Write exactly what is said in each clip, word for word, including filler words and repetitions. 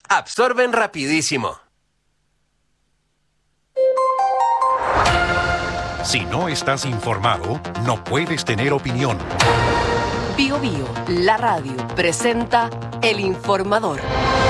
absorben rapidísimo. Si no estás informado, no puedes tener opinión. Bio Bio, la radio, presenta El Informador.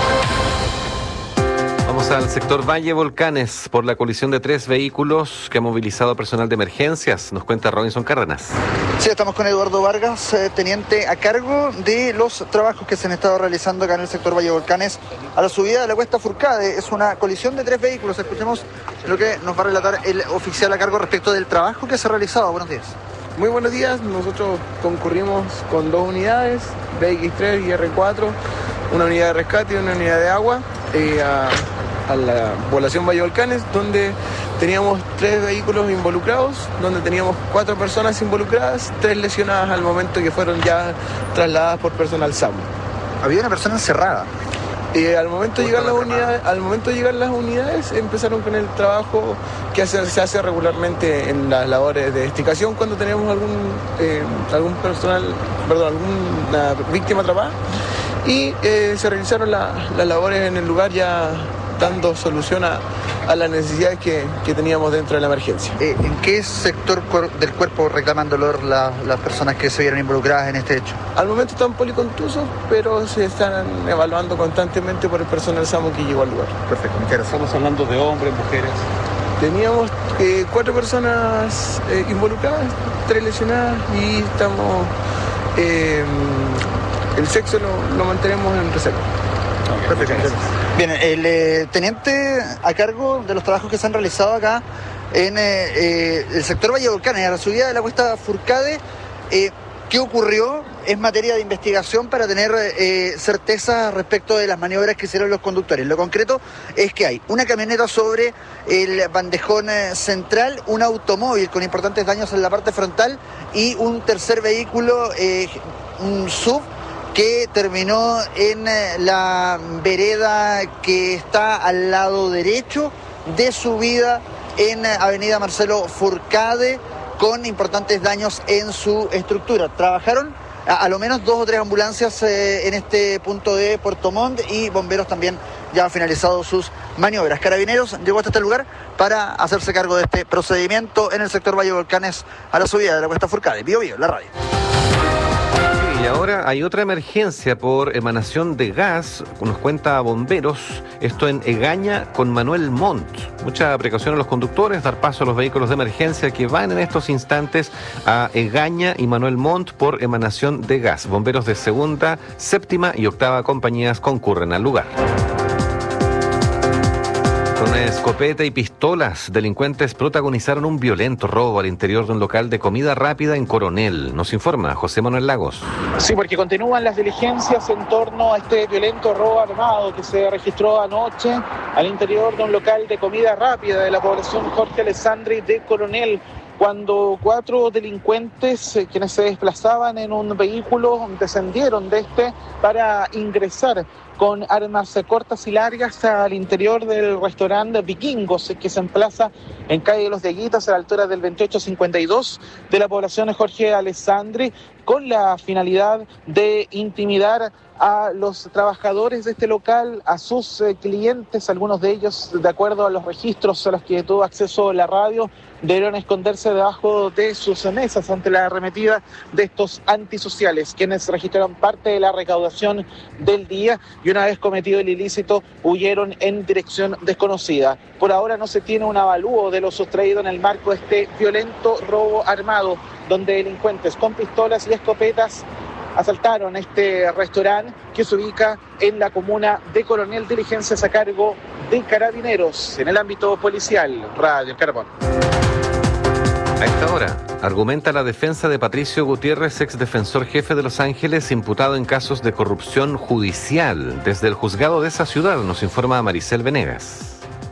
Vamos al sector Valle Volcanes por la colisión de tres vehículos que ha movilizado personal de emergencias. Nos cuenta Robinson Cárdenas. Sí, estamos con Eduardo Vargas, eh, teniente a cargo de los trabajos que se han estado realizando acá en el sector Valle Volcanes a la subida de la Cuesta Furcade. Es una colisión de tres vehículos. Escuchemos lo que nos va a relatar el oficial a cargo respecto del trabajo que se ha realizado. Buenos días. Muy buenos días, nosotros concurrimos con dos unidades, B X tres y R cuatro, una unidad de rescate y una unidad de agua, eh, a, a la población Valle Volcanes, donde teníamos tres vehículos involucrados, donde teníamos cuatro personas involucradas, tres lesionadas al momento que fueron ya trasladadas por personal SAMU. Había una persona encerrada. Eh, al, momento de llegar las unidades, al momento de llegar las unidades empezaron con el trabajo que hace, se hace regularmente en las labores de extricación cuando tenemos algún, eh, algún personal, perdón, alguna víctima atrapada, y eh, se realizaron la, las labores en el lugar ya dando solución a, a las necesidades que, que teníamos dentro de la emergencia. Eh, ¿En qué sector cuer- del cuerpo reclaman dolor la, las personas que se vieron involucradas en este hecho? Al momento están policontusos, pero se están evaluando constantemente por el personal SAMU que llegó al lugar. Perfecto, muchas gracias. Estamos hablando de hombres, mujeres. Teníamos eh, cuatro personas eh, involucradas, tres lesionadas, y estamos... Eh, el sexo lo, lo mantenemos en reserva. Okay, perfecto. Bien, el eh, teniente a cargo de los trabajos que se han realizado acá en eh, eh, el sector Valle Volcanes, a la subida de la Cuesta Furcade, eh, ¿qué ocurrió? Es materia de investigación para tener eh, certeza respecto de las maniobras que hicieron los conductores. Lo concreto es que hay una camioneta sobre el bandejón eh, central, un automóvil con importantes daños en la parte frontal y un tercer vehículo, eh, un sub, que terminó en la vereda que está al lado derecho de subida en Avenida Marcelo Furcade, con importantes daños en su estructura. Trabajaron a, a lo menos dos o tres ambulancias eh, en este punto de Puerto Montt, y bomberos también ya han finalizado sus maniobras. Carabineros llegó hasta este lugar para hacerse cargo de este procedimiento en el sector Valle Volcanes a la subida de la Cuesta Furcade. Bio Bio, la radio. Y ahora hay otra emergencia por emanación de gas, nos cuenta bomberos, esto en Egaña con Manuel Montt. Mucha precaución a los conductores, dar paso a los vehículos de emergencia que van en estos instantes a Egaña y Manuel Montt por emanación de gas. Bomberos de segunda, séptima y octava compañías concurren al lugar. Con escopeta y pistolas, delincuentes protagonizaron un violento robo al interior de un local de comida rápida en Coronel. Nos informa José Manuel Lagos. Sí, porque continúan las diligencias en torno a este violento robo armado que se registró anoche al interior de un local de comida rápida de la población Jorge Alessandri de Coronel, cuando cuatro delincuentes, eh, quienes se desplazaban en un vehículo, descendieron de este para ingresar con armas cortas y largas al interior del restaurante Vikingos, que se emplaza en calle Los Dieguitas, a la altura del veintiocho cincuenta y dos de la población Jorge Alessandri, con la finalidad de intimidar a los trabajadores de este local, a sus eh, clientes. Algunos de ellos, de acuerdo a los registros a los que tuvo acceso la radio, debieron esconderse debajo de sus mesas ante la arremetida de estos antisociales, quienes registraron parte de la recaudación del día y, una vez cometido el ilícito, huyeron en dirección desconocida. Por ahora no se tiene un avalúo de lo sustraído en el marco de este violento robo armado, donde delincuentes con pistolas y escopetas asaltaron este restaurante que se ubica en la comuna de Coronel. Diligencias a cargo de Carabineros en el ámbito policial. Radio Carbón. A esta hora, argumenta la defensa de Patricio Gutiérrez, ex defensor jefe de Los Ángeles, imputado en casos de corrupción judicial. Desde el juzgado de esa ciudad nos informa Maricel Venegas.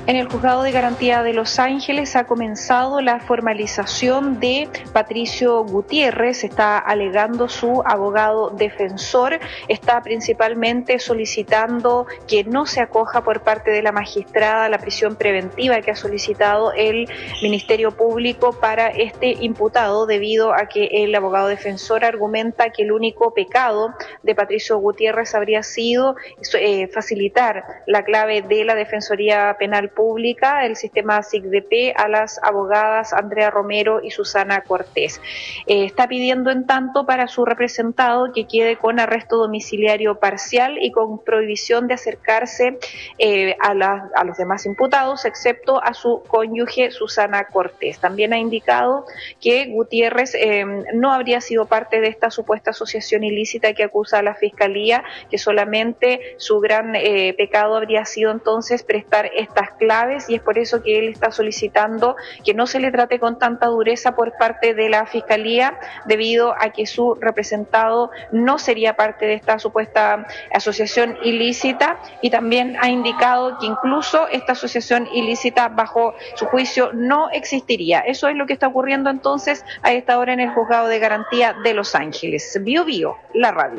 En el Juzgado de Garantía de Los Ángeles ha comenzado la formalización de Patricio Gutiérrez. Está alegando su abogado defensor. Está principalmente solicitando que no se acoja por parte de la magistrada la prisión preventiva que ha solicitado el Ministerio Público para este imputado, debido a que el abogado defensor argumenta que el único pecado de Patricio Gutiérrez habría sido eh, facilitar la clave de la Defensoría Penal Pública, el sistema S I C D P, a las abogadas Andrea Romero y Susana Cortés. Eh, está pidiendo en tanto para su representado que quede con arresto domiciliario parcial y con prohibición de acercarse eh, a, la, a los demás imputados, excepto a su cónyuge Susana Cortés. También ha indicado que Gutiérrez eh, no habría sido parte de esta supuesta asociación ilícita que acusa a la Fiscalía, que solamente su gran eh, pecado habría sido entonces prestar estas claves, y es por eso que él está solicitando que no se le trate con tanta dureza por parte de la Fiscalía, debido a que su representado no sería parte de esta supuesta asociación ilícita, y también ha indicado que incluso esta asociación ilícita bajo su juicio no existiría. Eso es lo que está ocurriendo entonces a esta hora en el Juzgado de Garantía de Los Ángeles. Bio Bio, la radio.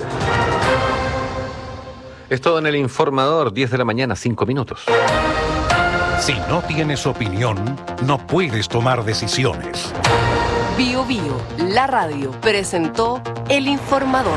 Es todo en el Informador, diez de la mañana, cinco minutos. Si no tienes opinión, no puedes tomar decisiones. Bio Bio, la radio, presentó El Informador.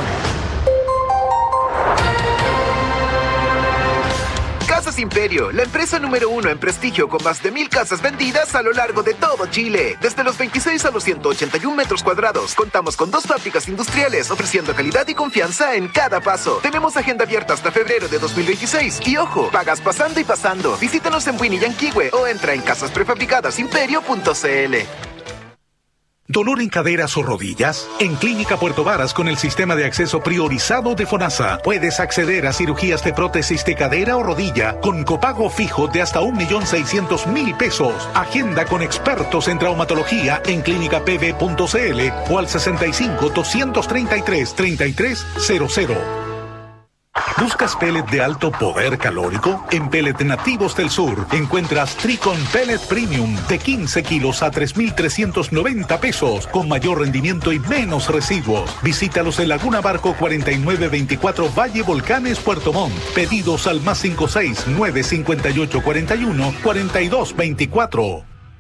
Casas Imperio, la empresa número uno en prestigio con más de mil casas vendidas a lo largo de todo Chile. Desde los veintiséis a los ciento ochenta y un metros cuadrados. Contamos con dos fábricas industriales ofreciendo calidad y confianza en cada paso. Tenemos agenda abierta hasta febrero de dos mil veintiséis. Y ojo, pagas pasando y pasando. Visítanos en Winnie y Yanquihue o entra en casas prefabricadas imperio punto c l. ¿Dolor en caderas o rodillas? En Clínica Puerto Varas, con el sistema de acceso priorizado de FONASA, puedes acceder a cirugías de prótesis de cadera o rodilla con copago fijo de hasta un millón seiscientos mil pesos. Agenda con expertos en traumatología en clínica p v punto c l o al sesenta y cinco, doscientos treinta y tres, treinta y tres cero cero. ¿Buscas pellet de alto poder calórico? En Pellet Nativos del Sur encuentras Tricon Pellet Premium de quince kilos a tres mil trescientos noventa pesos, con mayor rendimiento y menos residuos. Visítalos en Laguna Barco cuarenta y nueve veinticuatro Valle Volcanes, Puerto Montt. Pedidos al más cinco seis nueve cinco ocho cuatro uno cuatro dos veinticuatro.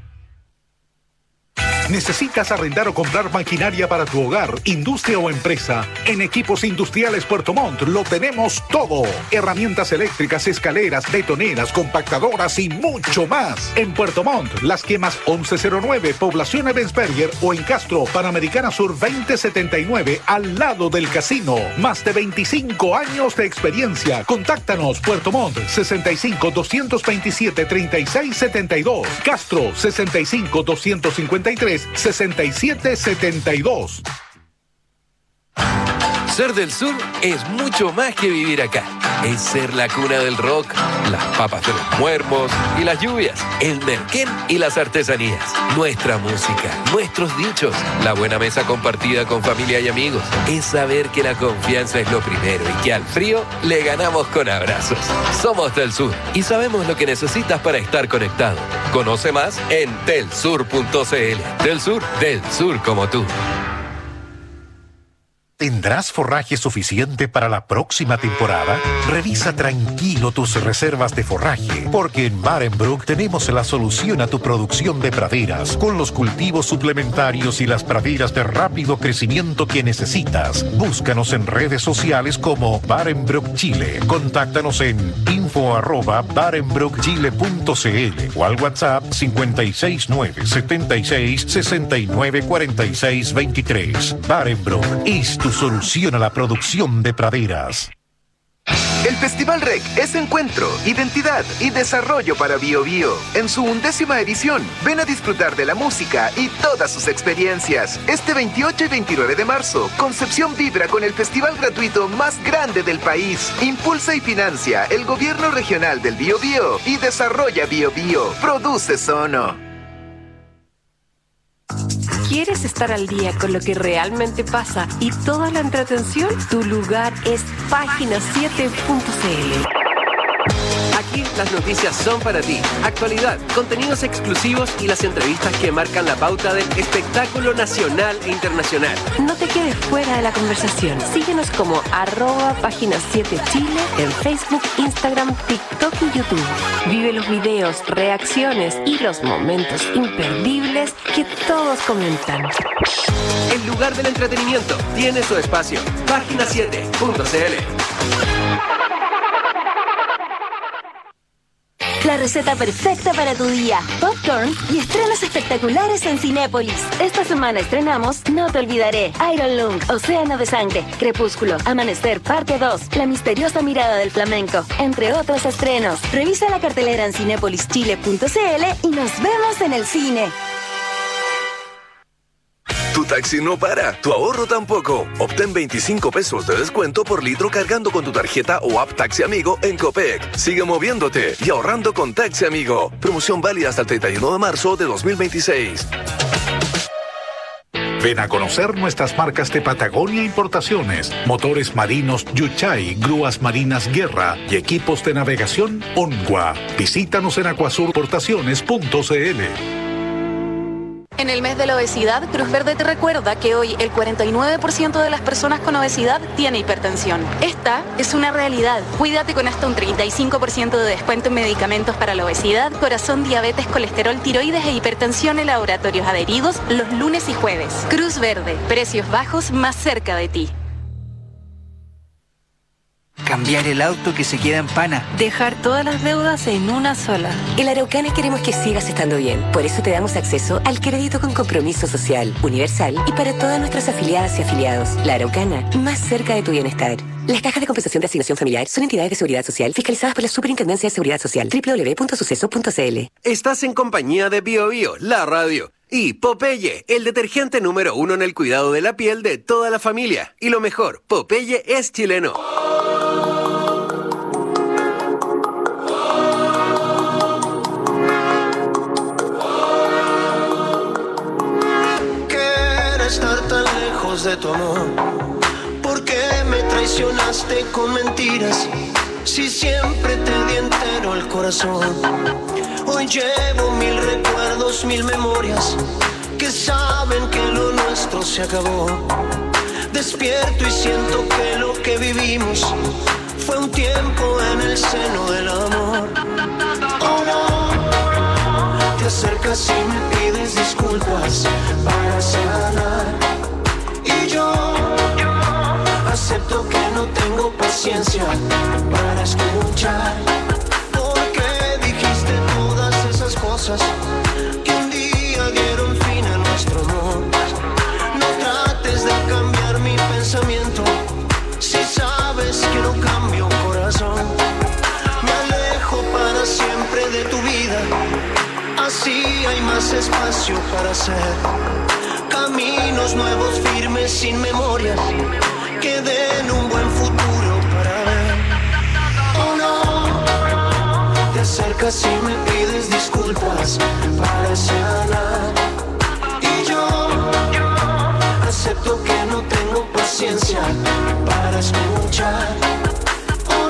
¿Necesitas arrendar o comprar maquinaria para tu hogar, industria o empresa? En Equipos Industriales Puerto Montt lo tenemos todo. Herramientas eléctricas, escaleras, betoneras, compactadoras y mucho más. En Puerto Montt, Las Quemas once cero nueve, Población Ebensberger, o en Castro, Panamericana Sur veinte setenta y nueve, al lado del casino. Más de veinticinco años de experiencia. Contáctanos, Puerto Montt, sesenta y cinco, doscientos veintisiete, treinta y seis setenta y dos. Castro, sesenta y cinco, doscientos cincuenta y tres, sesenta y siete setenta y dos. Ser del sur es mucho más que vivir acá. Es ser la cuna del rock, las papas de los muermos y las lluvias, el merquén y las artesanías, nuestra música, nuestros dichos, la buena mesa compartida con familia y amigos. Es saber que la confianza es lo primero y que al frío le ganamos con abrazos. Somos del sur y sabemos lo que necesitas para estar conectado. Conoce más en telsur punto c l. Del sur, del sur como tú. ¿Tendrás forraje suficiente para la próxima temporada? Revisa tranquilo tus reservas de forraje, porque en Barenbrook tenemos la solución a tu producción de praderas, con los cultivos suplementarios y las praderas de rápido crecimiento que necesitas. Búscanos en redes sociales como Barenbrook Chile. Contáctanos en info arroba barenbrook chile punto c l o al WhatsApp cincuenta y seis nueve setenta y seis sesenta y nueve cuarenta y seis veintitrés. Barenbrook es tu solución a la producción de praderas. El Festival R E C es encuentro, identidad y desarrollo para Bio Bio. En su undécima edición, ven a disfrutar de la música y todas sus experiencias. Este veintiocho y veintinueve de marzo, Concepción vibra con el festival gratuito más grande del país. Impulsa y financia el Gobierno Regional del Bio Bio y desarrolla Bio Bio. Produce Sono. ¿Quieres estar al día con lo que realmente pasa y toda la entretención? Tu lugar es página siete punto c l. Aquí las noticias son para ti. Actualidad, contenidos exclusivos y las entrevistas que marcan la pauta del espectáculo nacional e internacional. No te quedes fuera de la conversación. Síguenos como arroba página siete Chile en Facebook, Instagram, TikTok y YouTube. Vive los videos, reacciones y los momentos imperdibles que todos comentan. El lugar del entretenimiento tiene su espacio. página siete punto c l. La receta perfecta para tu día. Popcorn y estrenos espectaculares en Cinépolis. Esta semana estrenamos No te olvidaré, Iron Lung, Océano de Sangre, Crepúsculo, Amanecer, parte dos, La misteriosa mirada del flamenco, entre otros estrenos. Revisa la cartelera en cinépolis chile punto c l y nos vemos en el cine. Tu taxi no para, tu ahorro tampoco. Obtén veinticinco pesos de descuento por litro cargando con tu tarjeta o app Taxi Amigo en Copec. Sigue moviéndote y ahorrando con Taxi Amigo. Promoción válida hasta el treinta y uno de marzo de dos mil veintiséis. Ven a conocer nuestras marcas de Patagonia Importaciones, motores marinos Yuchay, grúas marinas Guerra y equipos de navegación Onwa. Visítanos en acuasur portaciones punto c l. En el mes de la obesidad, Cruz Verde te recuerda que hoy el cuarenta y nueve por ciento de las personas con obesidad tiene hipertensión. Esta es una realidad. Cuídate con hasta un treinta y cinco por ciento de descuento en medicamentos para la obesidad, corazón, diabetes, colesterol, tiroides e hipertensión en laboratorios adheridos los lunes y jueves. Cruz Verde, precios bajos más cerca de ti. Cambiar el auto que se queda en pana. Dejar todas las deudas en una sola. En la Araucana queremos que sigas estando bien. Por eso te damos acceso al crédito con compromiso social, universal y para todas nuestras afiliadas y afiliados. La Araucana, más cerca de tu bienestar. Las cajas de compensación de asignación familiar son entidades de seguridad social fiscalizadas por la Superintendencia de Seguridad Social. doble u doble u doble u punto suceso punto c l. Estás en compañía de Bio Bio, la radio. Y Popeye, el detergente número uno en el cuidado de la piel de toda la familia. Y lo mejor, Popeye es chileno. Estar tan lejos de tu amor. ¿Por qué me traicionaste con mentiras? Si siempre te di entero el corazón. Hoy llevo mil recuerdos, mil memorias que saben que lo nuestro se acabó. Despierto y siento que lo que vivimos fue un tiempo en el seno del amor. Oh no, te acercas y me pides disculpas para sanar. Y yo, yo acepto que no tengo paciencia para escuchar. Porque dijiste todas esas cosas que un día dieron fin a nuestro amor. No trates de cambiar mi pensamiento si sabes que no cambio corazón. Me alejo para siempre de tu vida. Así hay más espacio para hacer caminos nuevos, firmes, sin memorias, que den un buen futuro para ver. Oh no, te acercas y me pides disculpas para sanar. Y yo, yo acepto que no tengo paciencia para escuchar. Oh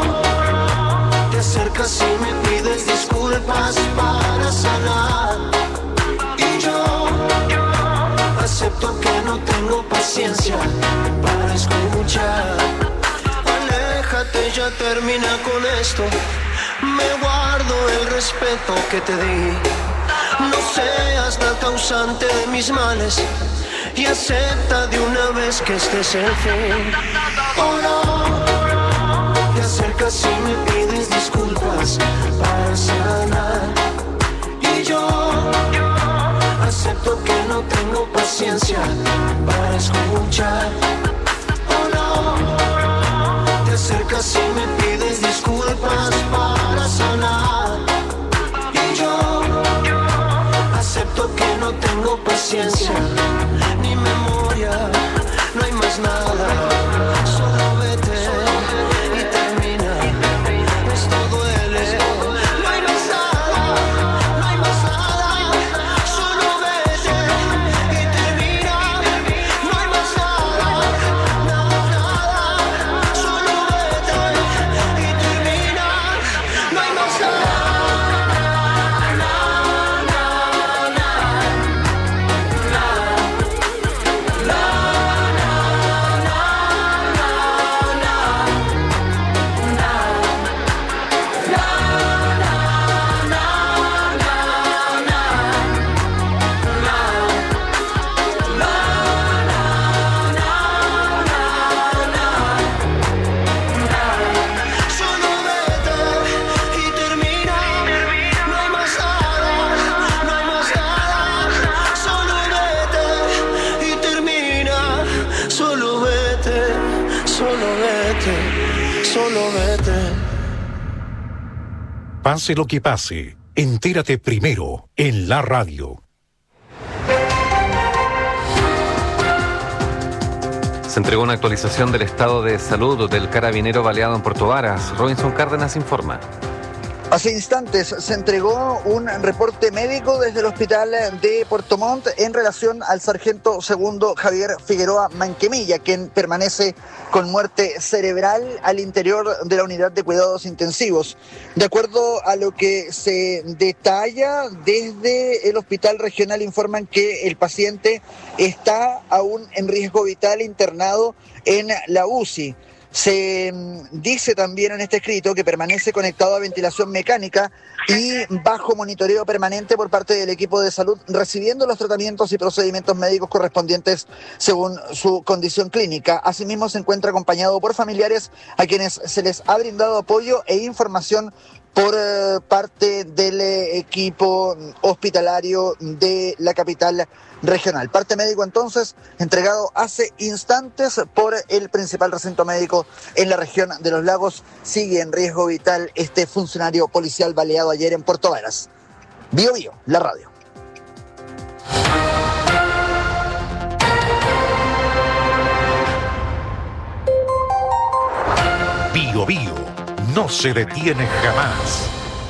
no, te acercas y me pides disculpas para sanar. Y yo, yo acepto que no tengo paciencia para escuchar. Aléjate, ya termina con esto. Me guardo el respeto que te di. No seas la causante de mis males y acepta de una vez que este es el fin. Oh no, te acercas y me pides disculpas para sanar. Y yo, yo acepto que no tengo paciencia para escuchar. Oh no, te acercas y me pides disculpas para sanar. Y yo, yo acepto que no tengo paciencia ni memoria, no hay más nada. Solo vete y termina. Esto duele. No hay más nada, no hay más nada. Solo vete y termina. No hay más nada, nada, nada. Solo vete y termina. No hay más Pase lo que pase, entérate primero en la radio. Se entregó una actualización del estado de salud del carabinero baleado en Puerto Varas. Robinson Cárdenas informa. Hace instantes se entregó un reporte médico desde el hospital de Puerto Montt en relación al sargento segundo Javier Figueroa Manquemilla, quien permanece con muerte cerebral al interior de la unidad de cuidados intensivos. De acuerdo a lo que se detalla desde el hospital regional, informan que el paciente está aún en riesgo vital internado en la U C I. Se dice también en este escrito que permanece conectado a ventilación mecánica y bajo monitoreo permanente por parte del equipo de salud, recibiendo los tratamientos y procedimientos médicos correspondientes según su condición clínica. Asimismo, se encuentra acompañado por familiares a quienes se les ha brindado apoyo e información por eh, parte del eh, equipo hospitalario de la capital regional. Parte médico entonces entregado hace instantes por el principal recinto médico en la región de Los Lagos. Sigue en riesgo vital este funcionario policial baleado ayer en Puerto Varas. Bio Bio, la radio. Bio Bio no se detiene jamás.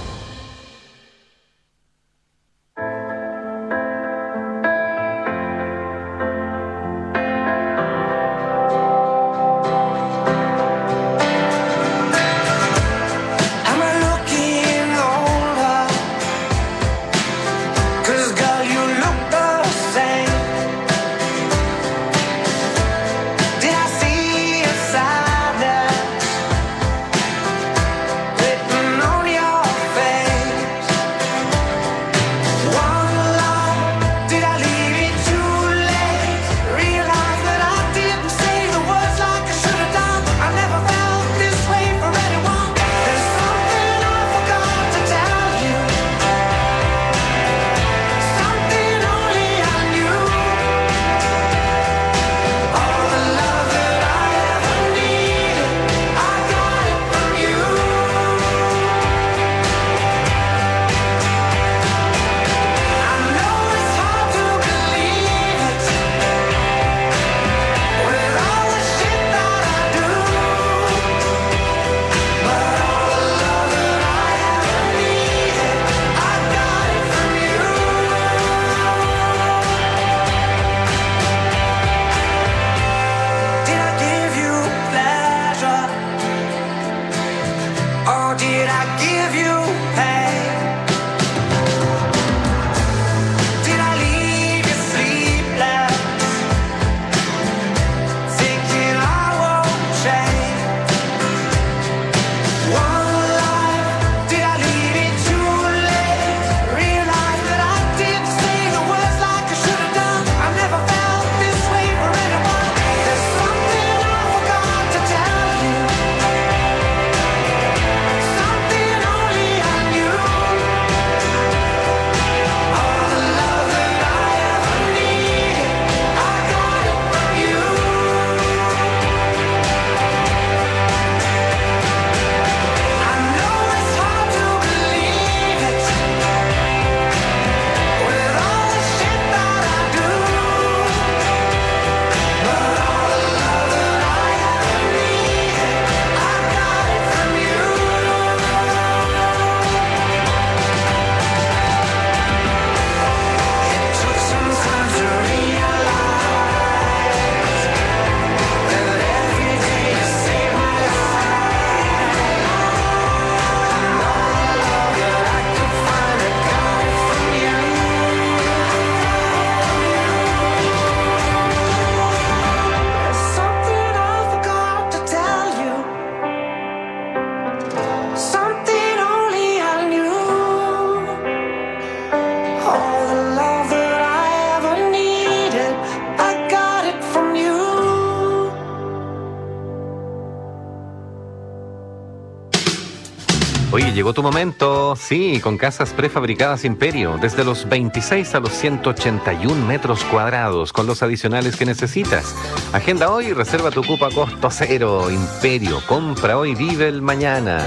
Oye, llegó tu momento, sí, con casas prefabricadas Imperio, desde los veintiséis a los ciento ochenta y un metros cuadrados, con los adicionales que necesitas. Agenda hoy y reserva tu cupo a costo cero. Imperio, compra hoy, vive el mañana.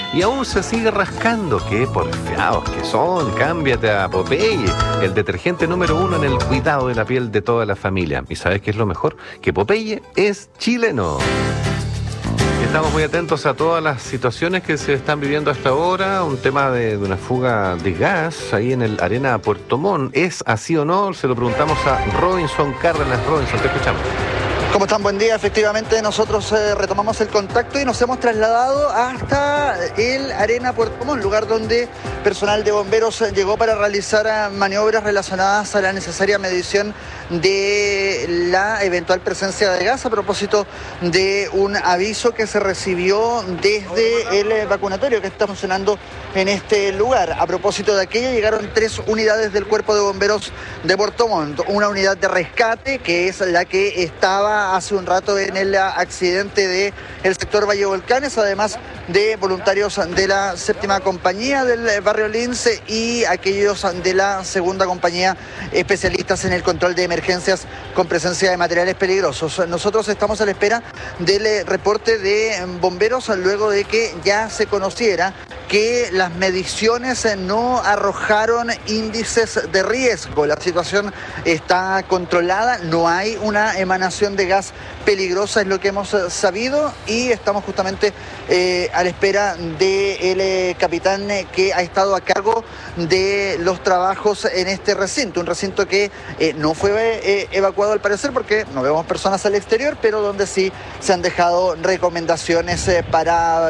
y aún se sigue rascando. ¡Qué porfiados que son! Cámbiate a Popeye, el detergente número uno en el cuidado de la piel de toda la familia. ¿Y sabes qué es lo mejor? Que Popeye es chileno. Estamos muy atentos a todas las situaciones que se están viviendo hasta ahora. Un tema de, de una fuga de gas ahí en el Arena Puerto Montt. ¿Es así o no? Se lo preguntamos a Robinson Cárdenas. Robinson, te escuchamos. ¿Cómo están? Buen día. Efectivamente, nosotros eh, retomamos el contacto y nos hemos trasladado hasta el Arena Puerto Montt, lugar donde personal de bomberos llegó para realizar maniobras relacionadas a la necesaria medición de la eventual presencia de gas a propósito de un aviso que se recibió desde el vacunatorio que está funcionando en este lugar. A propósito de aquello, llegaron tres unidades del Cuerpo de Bomberos de Puerto Montt. Una unidad de rescate, que es la que estaba hace un rato en el accidente del sector Valle Volcanes, además de voluntarios de la séptima compañía del barrio Lince y aquellos de la segunda compañía especialistas en el control de emergencias con presencia de materiales peligrosos. Nosotros estamos a la espera del reporte de bomberos luego de que ya se conociera que las mediciones no arrojaron índices de riesgo. La situación está controlada, no hay una emanación de gas peligrosa, es lo que hemos sabido, y estamos justamente eh, a la espera del eh, capitán eh, que ha estado a cargo de los trabajos en este recinto, un recinto que eh, no fue eh, evacuado al parecer porque no vemos personas al exterior, pero donde sí se han dejado recomendaciones eh, para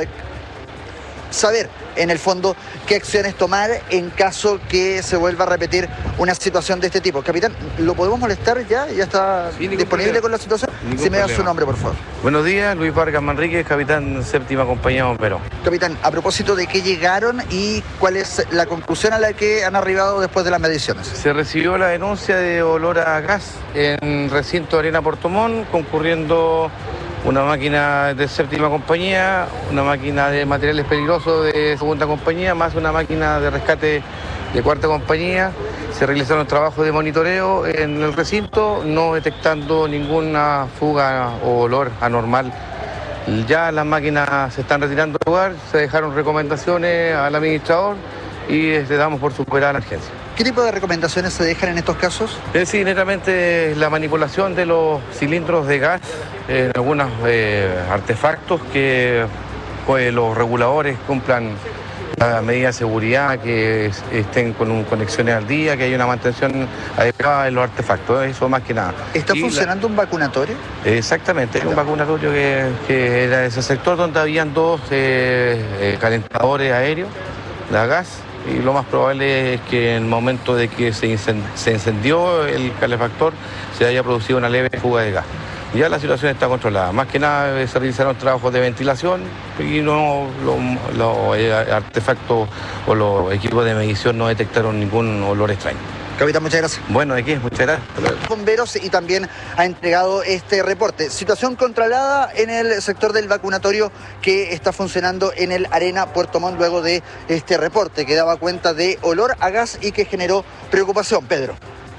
saber en el fondo qué acciones tomar en caso que se vuelva a repetir una situación de este tipo. Capitán, ¿lo podemos molestar ya? ¿Ya está sí, disponible problema. Con la situación? Ningún si me da su nombre, por favor. Buenos días, Luis Vargas Manríquez, capitán séptima compañía de bomberos. Capitán, a propósito de qué llegaron y cuál es la conclusión a la que han arribado después de las mediciones. Se recibió la denuncia de olor a gas en recinto Arena Puerto Montt, concurriendo una máquina de séptima compañía, una máquina de materiales peligrosos de segunda compañía, más una máquina de rescate de cuarta compañía. Se realizaron trabajos de monitoreo en el recinto, no detectando ninguna fuga o olor anormal. Ya las máquinas se están retirando del lugar, se dejaron recomendaciones al administrador y le damos por superar la emergencia. ¿Qué tipo de recomendaciones se dejan en estos casos? Es decir, netamente la manipulación de los cilindros de gas en algunos eh, artefactos, que pues, los reguladores cumplan la medida de seguridad, que estén con un, conexiones al día, que haya una mantención adecuada en los artefactos, eso más que nada. ¿Está y funcionando la... un vacunatorio? Exactamente, claro. Un vacunatorio que, que era ese sector donde habían dos eh, eh, calentadores aéreos de gas. Y lo más probable es que en el momento de que se, incend- se encendió el calefactor se haya producido una leve fuga de gas. Ya la situación está controlada. Más que nada se realizaron trabajos de ventilación y no los lo, eh, artefactos o los equipos de medición no detectaron ningún olor extraño. Capitán, muchas gracias. Bueno, ¿de qué? Muchas gracias. Bomberos y también ha entregado este reporte. Situación controlada en el sector del vacunatorio que está funcionando en el Arena Puerto Montt luego de este reporte que daba cuenta de olor a gas y que generó preocupación. Pedro.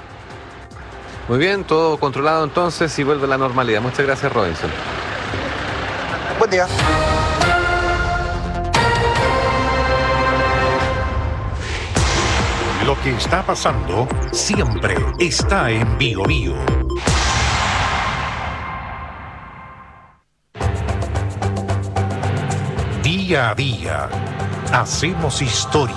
Muy bien, todo controlado entonces y vuelve a la normalidad. Muchas gracias, Robinson. Buen día. Lo que está pasando siempre está en Bio Bio. Día a día, hacemos historia.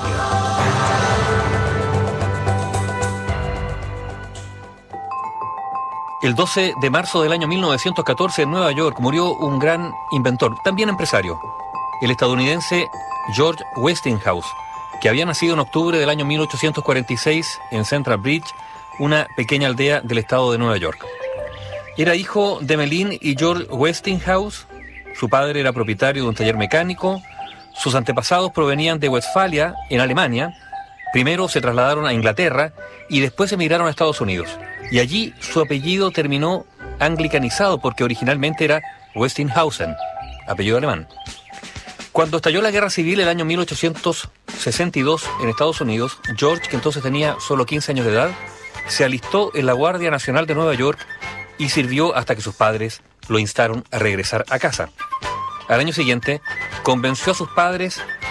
El doce de marzo del año mil novecientos catorce en Nueva York murió un gran inventor, también empresario, el estadounidense George Westinghouse, que había nacido en octubre del año mil ochocientos cuarenta y seis en Central Bridge, una pequeña aldea del estado de Nueva York. Era hijo de Emmeline y George Westinghouse. Su padre era propietario de un taller mecánico. Sus antepasados provenían de Westfalia, en Alemania. Primero se trasladaron a Inglaterra y después emigraron a Estados Unidos. Y allí su apellido terminó anglicanizado porque originalmente era Westinghausen, apellido alemán. Cuando estalló la Guerra Civil el año mil ochocientos sesenta y dos en Estados Unidos, George, que entonces tenía solo quince años de edad, se alistó en la Guardia Nacional de Nueva York y sirvió hasta que sus padres lo instaron a regresar a casa. Al año siguiente, convenció a sus padres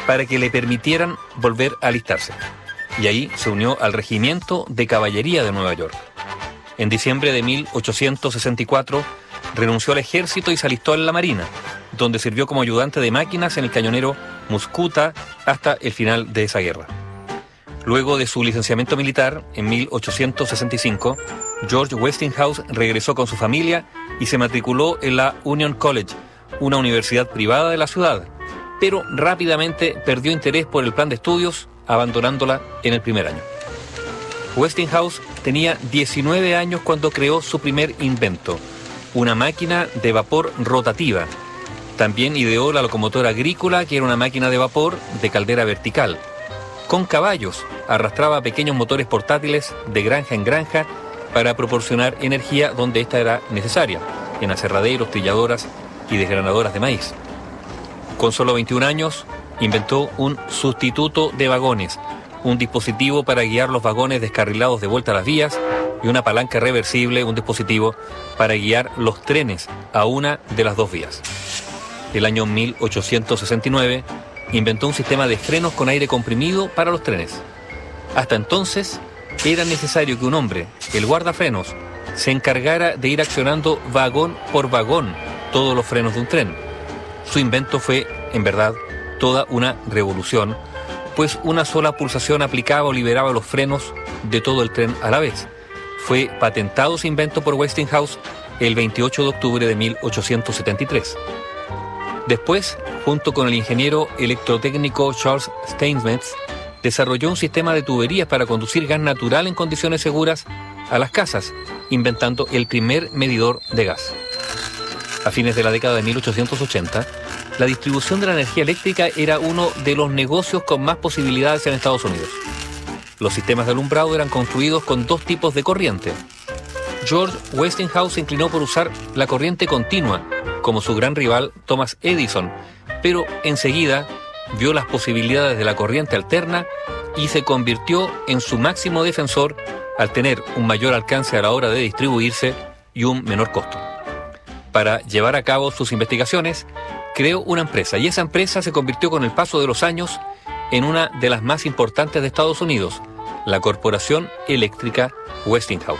para que le permitieran volver a alistarse. Y ahí se unió al Regimiento de Caballería de Nueva York. En diciembre de mil ochocientos sesenta y cuatro renunció al ejército y se alistó en la Marina, donde sirvió como ayudante de máquinas en el cañonero Muscuta hasta el final de esa guerra. Luego de su licenciamiento militar, en mil ochocientos sesenta y cinco, George Westinghouse regresó con su familia y se matriculó en la Union College, una universidad privada de la ciudad, pero rápidamente perdió interés por el plan de estudios, abandonándola en el primer año. Westinghouse tenía diecinueve años cuando creó su primer invento, una máquina de vapor rotativa. También ideó la locomotora agrícola, que era una máquina de vapor de caldera vertical. Con caballos, arrastraba pequeños motores portátiles de granja en granja para proporcionar energía donde ésta era necesaria, en aserraderos, trilladoras y desgranadoras de maíz. Con solo veintiún años, inventó un sustituto de vagones, un dispositivo para guiar los vagones descarrilados de vuelta a las vías y una palanca reversible, un dispositivo para guiar los trenes a una de las dos vías. El año mil ochocientos sesenta y nueve inventó un sistema de frenos con aire comprimido para los trenes. Hasta entonces, era necesario que un hombre, el guardafrenos, se encargara de ir accionando vagón por vagón todos los frenos de un tren. Su invento fue, en verdad, toda una revolución, pues una sola pulsación aplicaba o liberaba los frenos de todo el tren a la vez. Fue patentado su invento por Westinghouse el veintiocho de octubre de mil ochocientos setenta y tres. Después, junto con el ingeniero electrotécnico Charles Steinmetz, desarrolló un sistema de tuberías para conducir gas natural en condiciones seguras a las casas, inventando el primer medidor de gas. A fines de la década de mil ochocientos ochenta, la distribución de la energía eléctrica era uno de los negocios con más posibilidades en Estados Unidos. Los sistemas de alumbrado eran construidos con dos tipos de corriente. George Westinghouse se inclinó por usar la corriente continua, como su gran rival Thomas Edison, pero enseguida vio las posibilidades de la corriente alterna y se convirtió en su máximo defensor al tener un mayor alcance a la hora de distribuirse y un menor costo. Para llevar a cabo sus investigaciones, creó una empresa, y esa empresa se convirtió con el paso de los años en una de las más importantes de Estados Unidos, la Corporación Eléctrica Westinghouse.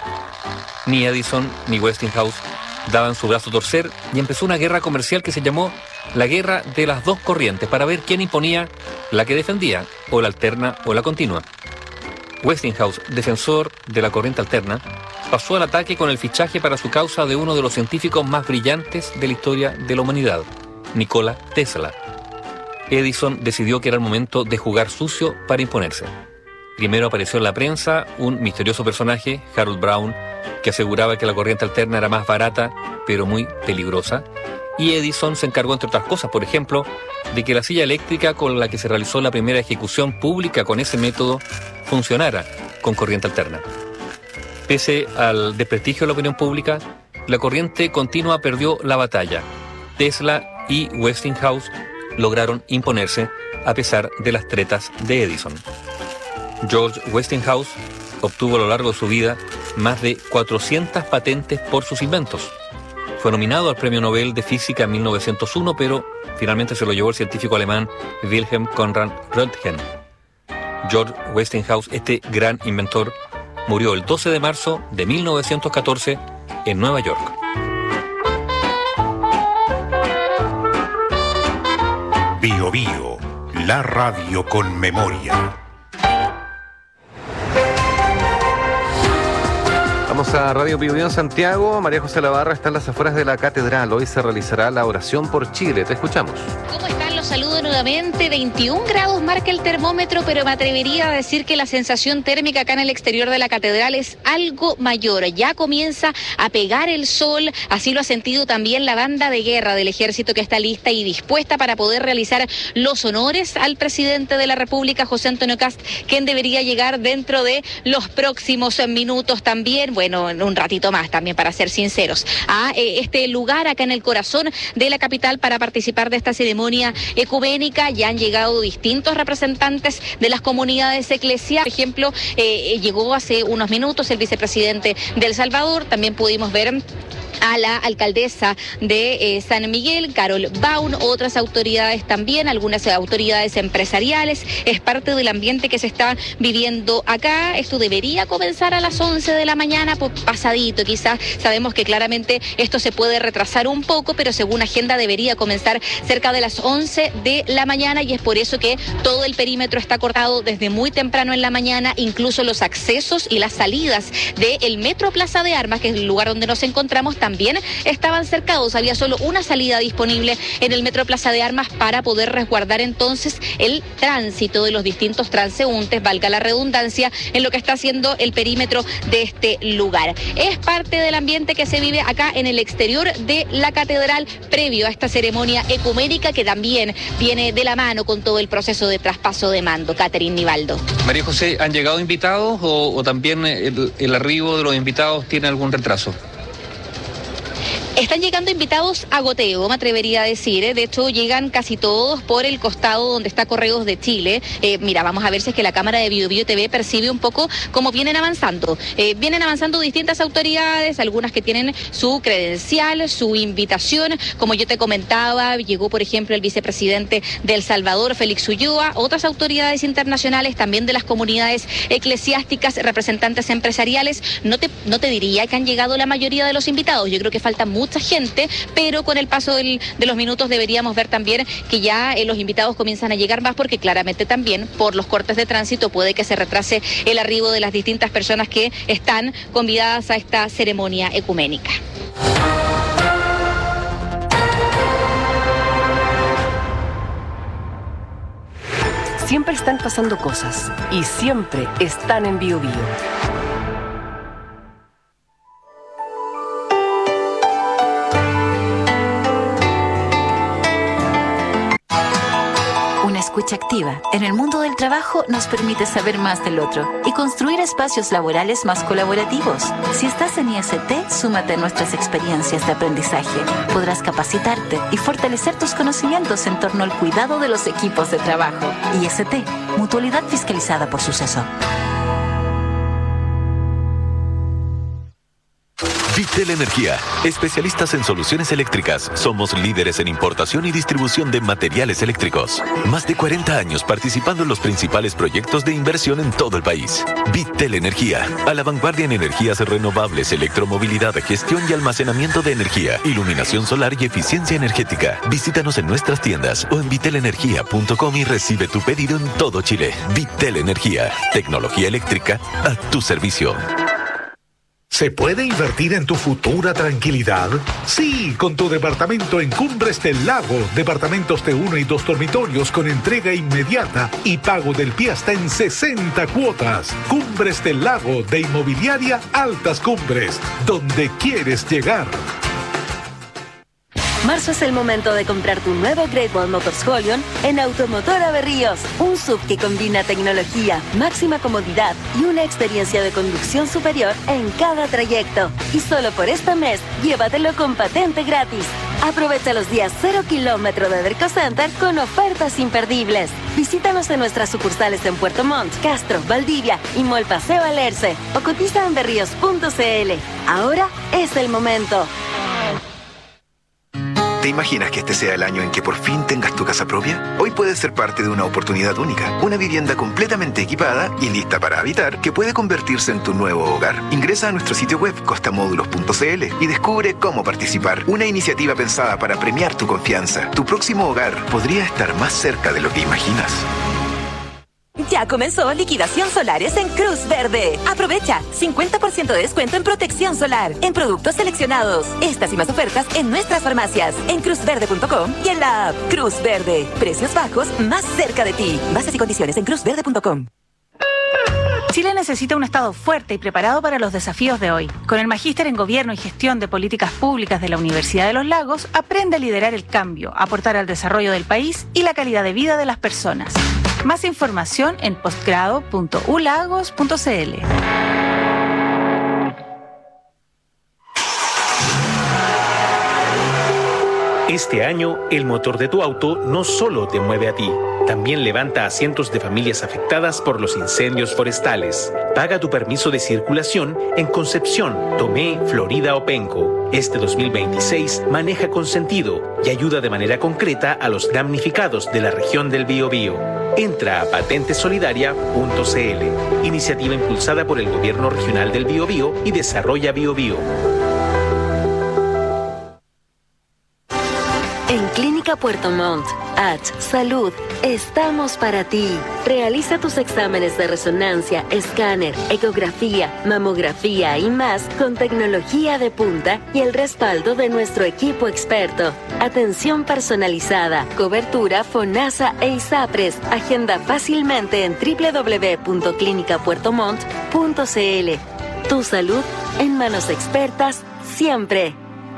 Ni Edison ni Westinghouse daban su brazo a torcer y empezó una guerra comercial que se llamó la Guerra de las Dos Corrientes, para ver quién imponía la que defendía, o la alterna o la continua. Westinghouse, defensor de la corriente alterna, pasó al ataque con el fichaje para su causa de uno de los científicos más brillantes de la historia de la humanidad, Nikola Tesla. Edison decidió que era el momento de jugar sucio para imponerse. Primero apareció en la prensa un misterioso personaje, Harold Brown, que aseguraba que la corriente alterna era más barata, pero muy peligrosa, y Edison se encargó, entre otras cosas, por ejemplo, de que la silla eléctrica con la que se realizó la primera ejecución pública con ese método funcionara con corriente alterna. Pese al desprestigio de la opinión pública, la corriente continua perdió la batalla. Tesla y Westinghouse lograron imponerse a pesar de las tretas de Edison. George Westinghouse obtuvo a lo largo de su vida más de cuatrocientas patentes por sus inventos. Fue nominado al Premio Nobel de Física en mil novecientos uno, pero finalmente se lo llevó el científico alemán Wilhelm Conrad Röntgen. George Westinghouse, este gran inventor, murió el doce de marzo de mil novecientos catorce en Nueva York. Bio Bio, la radio con memoria. Vamos a Radio Bio Bio en Santiago. María José Lavarra está en las afueras de la catedral. Hoy se realizará la oración por Chile. Te escuchamos. ¿Cómo están? Los saludo nuevamente. veintiún grados marca el termómetro, pero me atrevería a decir que la sensación térmica acá en el exterior de la catedral es algo mayor. Ya comienza a pegar el sol. Así lo ha sentido también la banda de guerra del ejército, que está lista y dispuesta para poder realizar los honores al presidente de la República, José Antonio Kast, quien debería llegar dentro de los próximos minutos también. Bueno, en un ratito más también, para ser sinceros, a eh, este lugar acá en el corazón de la capital para participar de esta ceremonia ecuménica. Ya han llegado distintos representantes de las comunidades eclesiales. Por ejemplo, eh, llegó hace unos minutos el vicepresidente de El Salvador. También pudimos ver a la alcaldesa de eh, San Miguel, Carol Baun, otras autoridades también, algunas autoridades empresariales. Es parte del ambiente que se está viviendo acá. Esto debería comenzar a las once de la mañana, pues pasadito, quizás. Sabemos que claramente esto se puede retrasar un poco, pero según agenda debería comenzar cerca de las once de la mañana, y es por eso que todo el perímetro está cortado desde muy temprano en la mañana. Incluso los accesos y las salidas del Metro Plaza de Armas, que es el lugar donde nos encontramos, también estaban cercados. Había solo una salida disponible en el Metro Plaza de Armas para poder resguardar entonces el tránsito de los distintos transeúntes, valga la redundancia, en lo que está haciendo el perímetro de este lugar. Es parte del ambiente que se vive acá en el exterior de la catedral previo a esta ceremonia ecuménica que también viene de la mano con todo el proceso de traspaso de mando. Catherine Nivaldo. María José, ¿han llegado invitados o, o también el, el arribo de los invitados tiene algún retraso? Están llegando invitados a goteo, me atrevería a decir. ¿eh? De hecho, llegan casi todos por el costado donde está Correos de Chile. Eh, mira, vamos a ver si es que la cámara de Bio Bio T V percibe un poco cómo vienen avanzando. Eh, vienen avanzando distintas autoridades, algunas que tienen su credencial, su invitación. Como yo te comentaba, llegó, por ejemplo, el vicepresidente de El Salvador, Félix Ulloa, otras autoridades internacionales, también de las comunidades eclesiásticas, representantes empresariales. No te, no te diría que han llegado la mayoría de los invitados. Yo creo que falta mucha gente, pero con el paso del, de los minutos deberíamos ver también que ya eh, los invitados comienzan a llegar más, porque claramente también por los cortes de tránsito puede que se retrase el arribo de las distintas personas que están convidadas a esta ceremonia ecuménica. Siempre están pasando cosas y siempre están en Bio Bio. Una escucha activa en el mundo del trabajo nos permite saber más del otro y construir espacios laborales más colaborativos. Si estás en I S T, súmate a nuestras experiencias de aprendizaje. Podrás capacitarte y fortalecer tus conocimientos en torno al cuidado de los equipos de trabajo. I S T, mutualidad fiscalizada por Suceso. Vitel Energía, especialistas en soluciones eléctricas. Somos líderes en importación y distribución de materiales eléctricos. Más de cuarenta años participando en los principales proyectos de inversión en todo el país. Vitel Energía, a la vanguardia en energías renovables, electromovilidad, gestión y almacenamiento de energía, iluminación solar y eficiencia energética. Visítanos en nuestras tiendas o en vitel energía punto com y recibe tu pedido en todo Chile. Vitel Energía, tecnología eléctrica a tu servicio. ¿Se puede invertir en tu futura tranquilidad? Sí, con tu departamento en Cumbres del Lago. Departamentos de uno y dos dormitorios con entrega inmediata y pago del pie hasta en sesenta cuotas. Cumbres del Lago de Inmobiliaria Altas Cumbres, donde quieres llegar. Marzo es el momento de comprar tu nuevo Great Wall Motors Holion en Automotora Berríos. Un S U V que combina tecnología, máxima comodidad y una experiencia de conducción superior en cada trayecto. Y solo por este mes, llévatelo con patente gratis. Aprovecha los días cero kilómetro de Derco Center con ofertas imperdibles. Visítanos en nuestras sucursales en Puerto Montt, Castro, Valdivia y Mall Paseo Alerce o cotiza en berríos punto c l. Ahora es el momento. ¿Te imaginas que este sea el año en que por fin tengas tu casa propia? Hoy puedes ser parte de una oportunidad única, una vivienda completamente equipada y lista para habitar que puede convertirse en tu nuevo hogar. Ingresa a nuestro sitio web costamódulos punto c l y descubre cómo participar. Una iniciativa pensada para premiar tu confianza. Tu próximo hogar podría estar más cerca de lo que imaginas. Ya comenzó liquidación solares en Cruz Verde. Aprovecha cincuenta por ciento de descuento en protección solar en productos seleccionados. Estas y más ofertas en nuestras farmacias, en cruz verde punto com y en la app Cruz Verde. Precios bajos más cerca de ti. Bases y condiciones en cruz verde punto com. Chile necesita un Estado fuerte y preparado para los desafíos de hoy. Con el Magíster en Gobierno y Gestión de Políticas Públicas de la Universidad de los Lagos, aprende a liderar el cambio, aportar al desarrollo del país y la calidad de vida de las personas. Más información en postgrado punto u lagos punto c l. Este año, el motor de tu auto no solo te mueve a ti, también levanta a cientos de familias afectadas por los incendios forestales. Paga tu permiso de circulación en Concepción, Tomé, Florida o Penco. Este dos mil veintiséis maneja con sentido y ayuda de manera concreta a los damnificados de la región del Biobío. Entra a patente solidaria punto c l, iniciativa impulsada por el Gobierno Regional del Biobío y Desarrolla Biobío. En Clínica Puerto Montt, H Salud, estamos para ti. Realiza tus exámenes de resonancia, escáner, ecografía, mamografía y más con tecnología de punta y el respaldo de nuestro equipo experto. Atención personalizada, cobertura FONASA e ISAPRES. Agenda fácilmente en doble u doble u doble u punto clínica puerto montt punto c l. Tu salud en manos expertas siempre.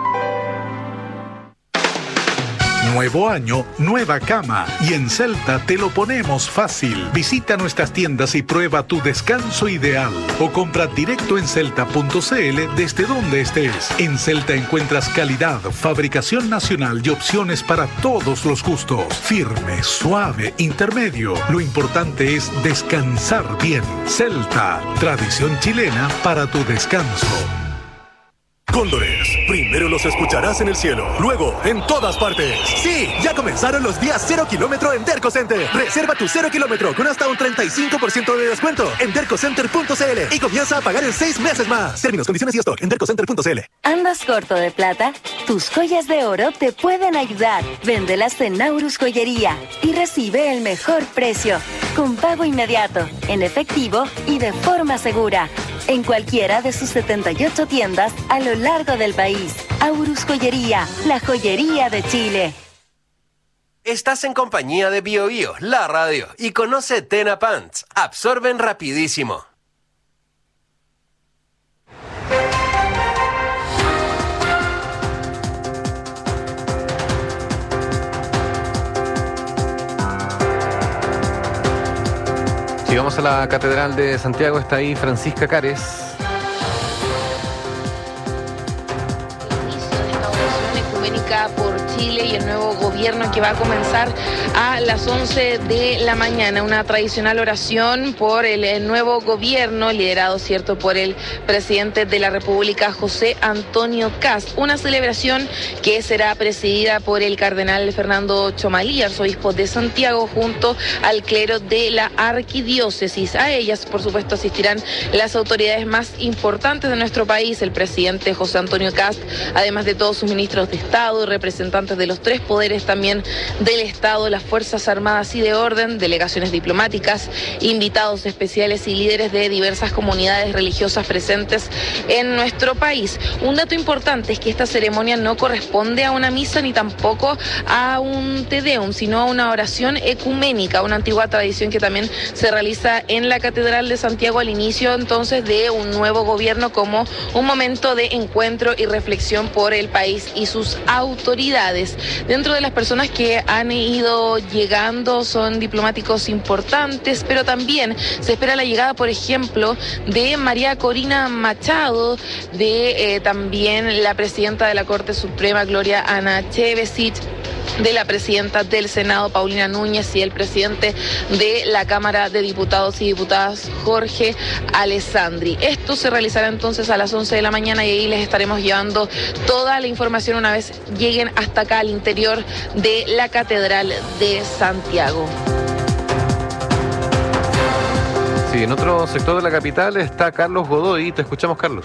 Nuevo año, nueva cama. Y en Celta te lo ponemos fácil. Visita nuestras tiendas y prueba tu descanso ideal. O compra directo en celta punto c l desde donde estés. En Celta encuentras calidad, fabricación nacional y opciones para todos los gustos. Firme, suave, intermedio. Lo importante es descansar bien. Celta, tradición chilena para tu descanso. Cóndores, primero los escucharás en el cielo, luego en todas partes. Sí, ya comenzaron los días cero kilómetro en Derco Center. Reserva tu cero kilómetro con hasta un treinta y cinco por ciento de descuento en derco center punto c l y comienza a pagar en seis meses más. Términos, condiciones y stock en derco center punto c l. ¿Andas corto de plata? Tus joyas de oro te pueden ayudar. Véndelas en Naurus Joyería y recibe el mejor precio, con pago inmediato, en efectivo y de forma segura. En cualquiera de sus setenta y ocho tiendas a lo largo del país. Aurus Joyería, la joyería de Chile. Estás en compañía de BioBio, la radio, y conoce Tena Pants. Absorben rapidísimo. Si vamos a la Catedral de Santiago, está ahí Francisca Cares. Por Chile y el nuevo gobierno que va a comenzar a las once de la mañana. Una tradicional oración por el, el nuevo gobierno liderado, cierto, por el presidente de la República, José Antonio Kast. Una celebración que será presidida por el cardenal Fernando Chomalí, arzobispo de Santiago, junto al clero de la arquidiócesis. A ellas, por supuesto, asistirán las autoridades más importantes de nuestro país, el presidente José Antonio Kast, además de todos sus ministros de Estado y representantes de los tres poderes también del Estado, las Fuerzas Armadas y de Orden, delegaciones diplomáticas, invitados especiales y líderes de diversas comunidades religiosas presentes en nuestro país. Un dato importante es que esta ceremonia no corresponde a una misa ni tampoco a un Te Deum, sino a una oración ecuménica, una antigua tradición que también se realiza en la Catedral de Santiago al inicio entonces de un nuevo gobierno, como un momento de encuentro y reflexión por el país y sus autoridades. Dentro de las personas que han ido llegando son diplomáticos importantes, pero también se espera la llegada, por ejemplo, de María Corina Machado, de eh, también la presidenta de la Corte Suprema, Gloria Ana Chevesic, de la presidenta del Senado, Paulina Núñez, y el presidente de la Cámara de Diputados y Diputadas, Jorge Alessandri. Esto se realizará entonces a las once de la mañana y ahí les estaremos llevando toda la información una vez lleguen hasta acá al interior de la Catedral de Santiago. Sí, en otro sector de la capital está Carlos Godoy. Te escuchamos, Carlos.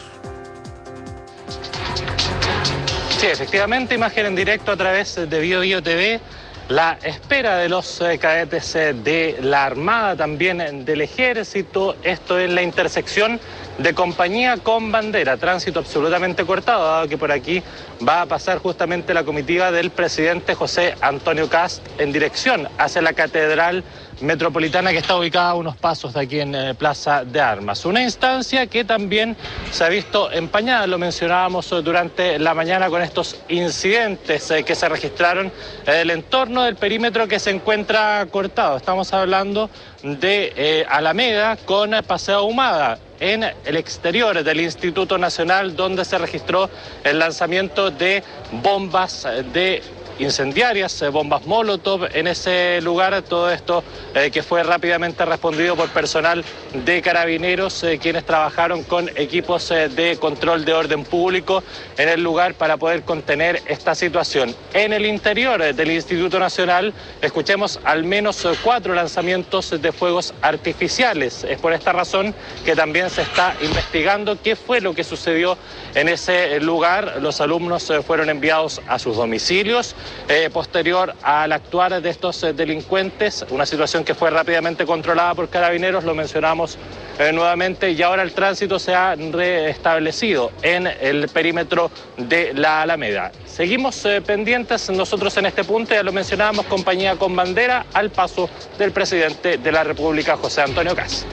Sí, efectivamente, imagen en directo a través de BioBio T V. La espera de los eh, cadetes eh, de la Armada, también eh, del Ejército. Esto en la intersección de Compañía con Bandera. Tránsito absolutamente cortado, dado que por aquí va a pasar justamente la comitiva del presidente José Antonio Kast en dirección hacia la Catedral Metropolitana, que está ubicada a unos pasos de aquí en eh, Plaza de Armas. Una instancia que también se ha visto empañada, lo mencionábamos durante la mañana con estos incidentes eh, que se registraron en el entorno del perímetro que se encuentra cortado. Estamos hablando de eh, Alameda con Paseo Ahumada, en el exterior del Instituto Nacional, donde se registró el lanzamiento de bombas de incendiarias, eh, bombas Molotov en ese lugar, todo esto eh, que fue rápidamente respondido por personal de Carabineros, eh, quienes trabajaron con equipos eh, de control de orden público en el lugar para poder contener esta situación. En el interior eh, del Instituto Nacional escuchemos al menos eh, cuatro lanzamientos de fuegos artificiales. Es por esta razón que también se está investigando qué fue lo que sucedió en ese lugar. Los alumnos eh, fueron enviados a sus domicilios. Eh, posterior al actuar de estos eh, delincuentes, una situación que fue rápidamente controlada por Carabineros, lo mencionamos eh, nuevamente, y ahora el tránsito se ha restablecido en el perímetro de la Alameda. Seguimos eh, pendientes nosotros en este punto, ya lo mencionábamos, compañía con bandera, al paso del presidente de la República, José Antonio Kast.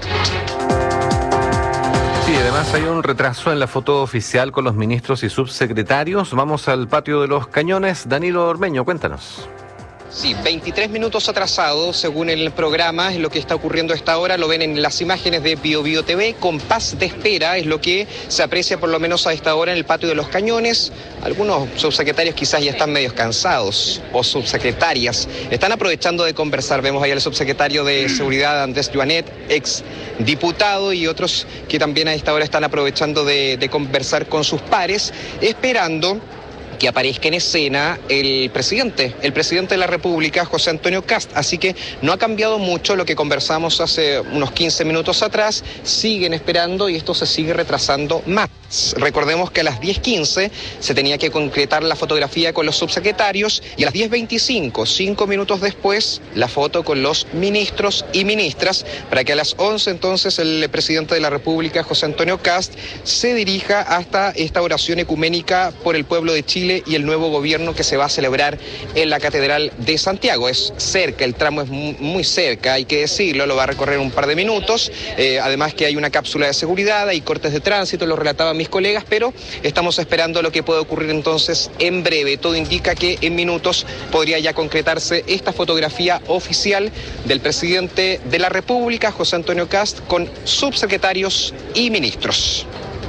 Sí, además hay un retraso en la foto oficial con los ministros y subsecretarios. Vamos al patio de los Cañones. Danilo Ormeño, cuéntanos. Sí, veintitrés minutos atrasados según el programa, es lo que está ocurriendo a esta hora, lo ven en las imágenes de Bio Bio T V, compás de espera es lo que se aprecia por lo menos a esta hora en el patio de los Cañones. Algunos subsecretarios quizás ya están medios cansados, o subsecretarias, están aprovechando de conversar. Vemos ahí al subsecretario de Seguridad, Andrés Joanet, ex diputado, y otros que también a esta hora están aprovechando de, de conversar con sus pares, esperando que aparezca en escena el presidente, el presidente de la República, José Antonio Kast. Así que no ha cambiado mucho lo que conversamos hace unos quince minutos atrás, siguen esperando y esto se sigue retrasando más. Recordemos que a las diez quince se tenía que concretar la fotografía con los subsecretarios y a las diez veinticinco, cinco minutos después, la foto con los ministros y ministras, para que a las once entonces el presidente de la República, José Antonio Kast, se dirija hasta esta oración ecuménica por el pueblo de Chile y el nuevo gobierno que se va a celebrar en la Catedral de Santiago. Es cerca, el tramo es muy cerca, hay que decirlo, lo va a recorrer un par de minutos, eh, además que hay una cápsula de seguridad, hay cortes de tránsito, lo relataban mis colegas, pero estamos esperando lo que puede ocurrir entonces en breve. Todo indica que en minutos podría ya concretarse esta fotografía oficial del presidente de la República, José Antonio Kast, con subsecretarios y ministros.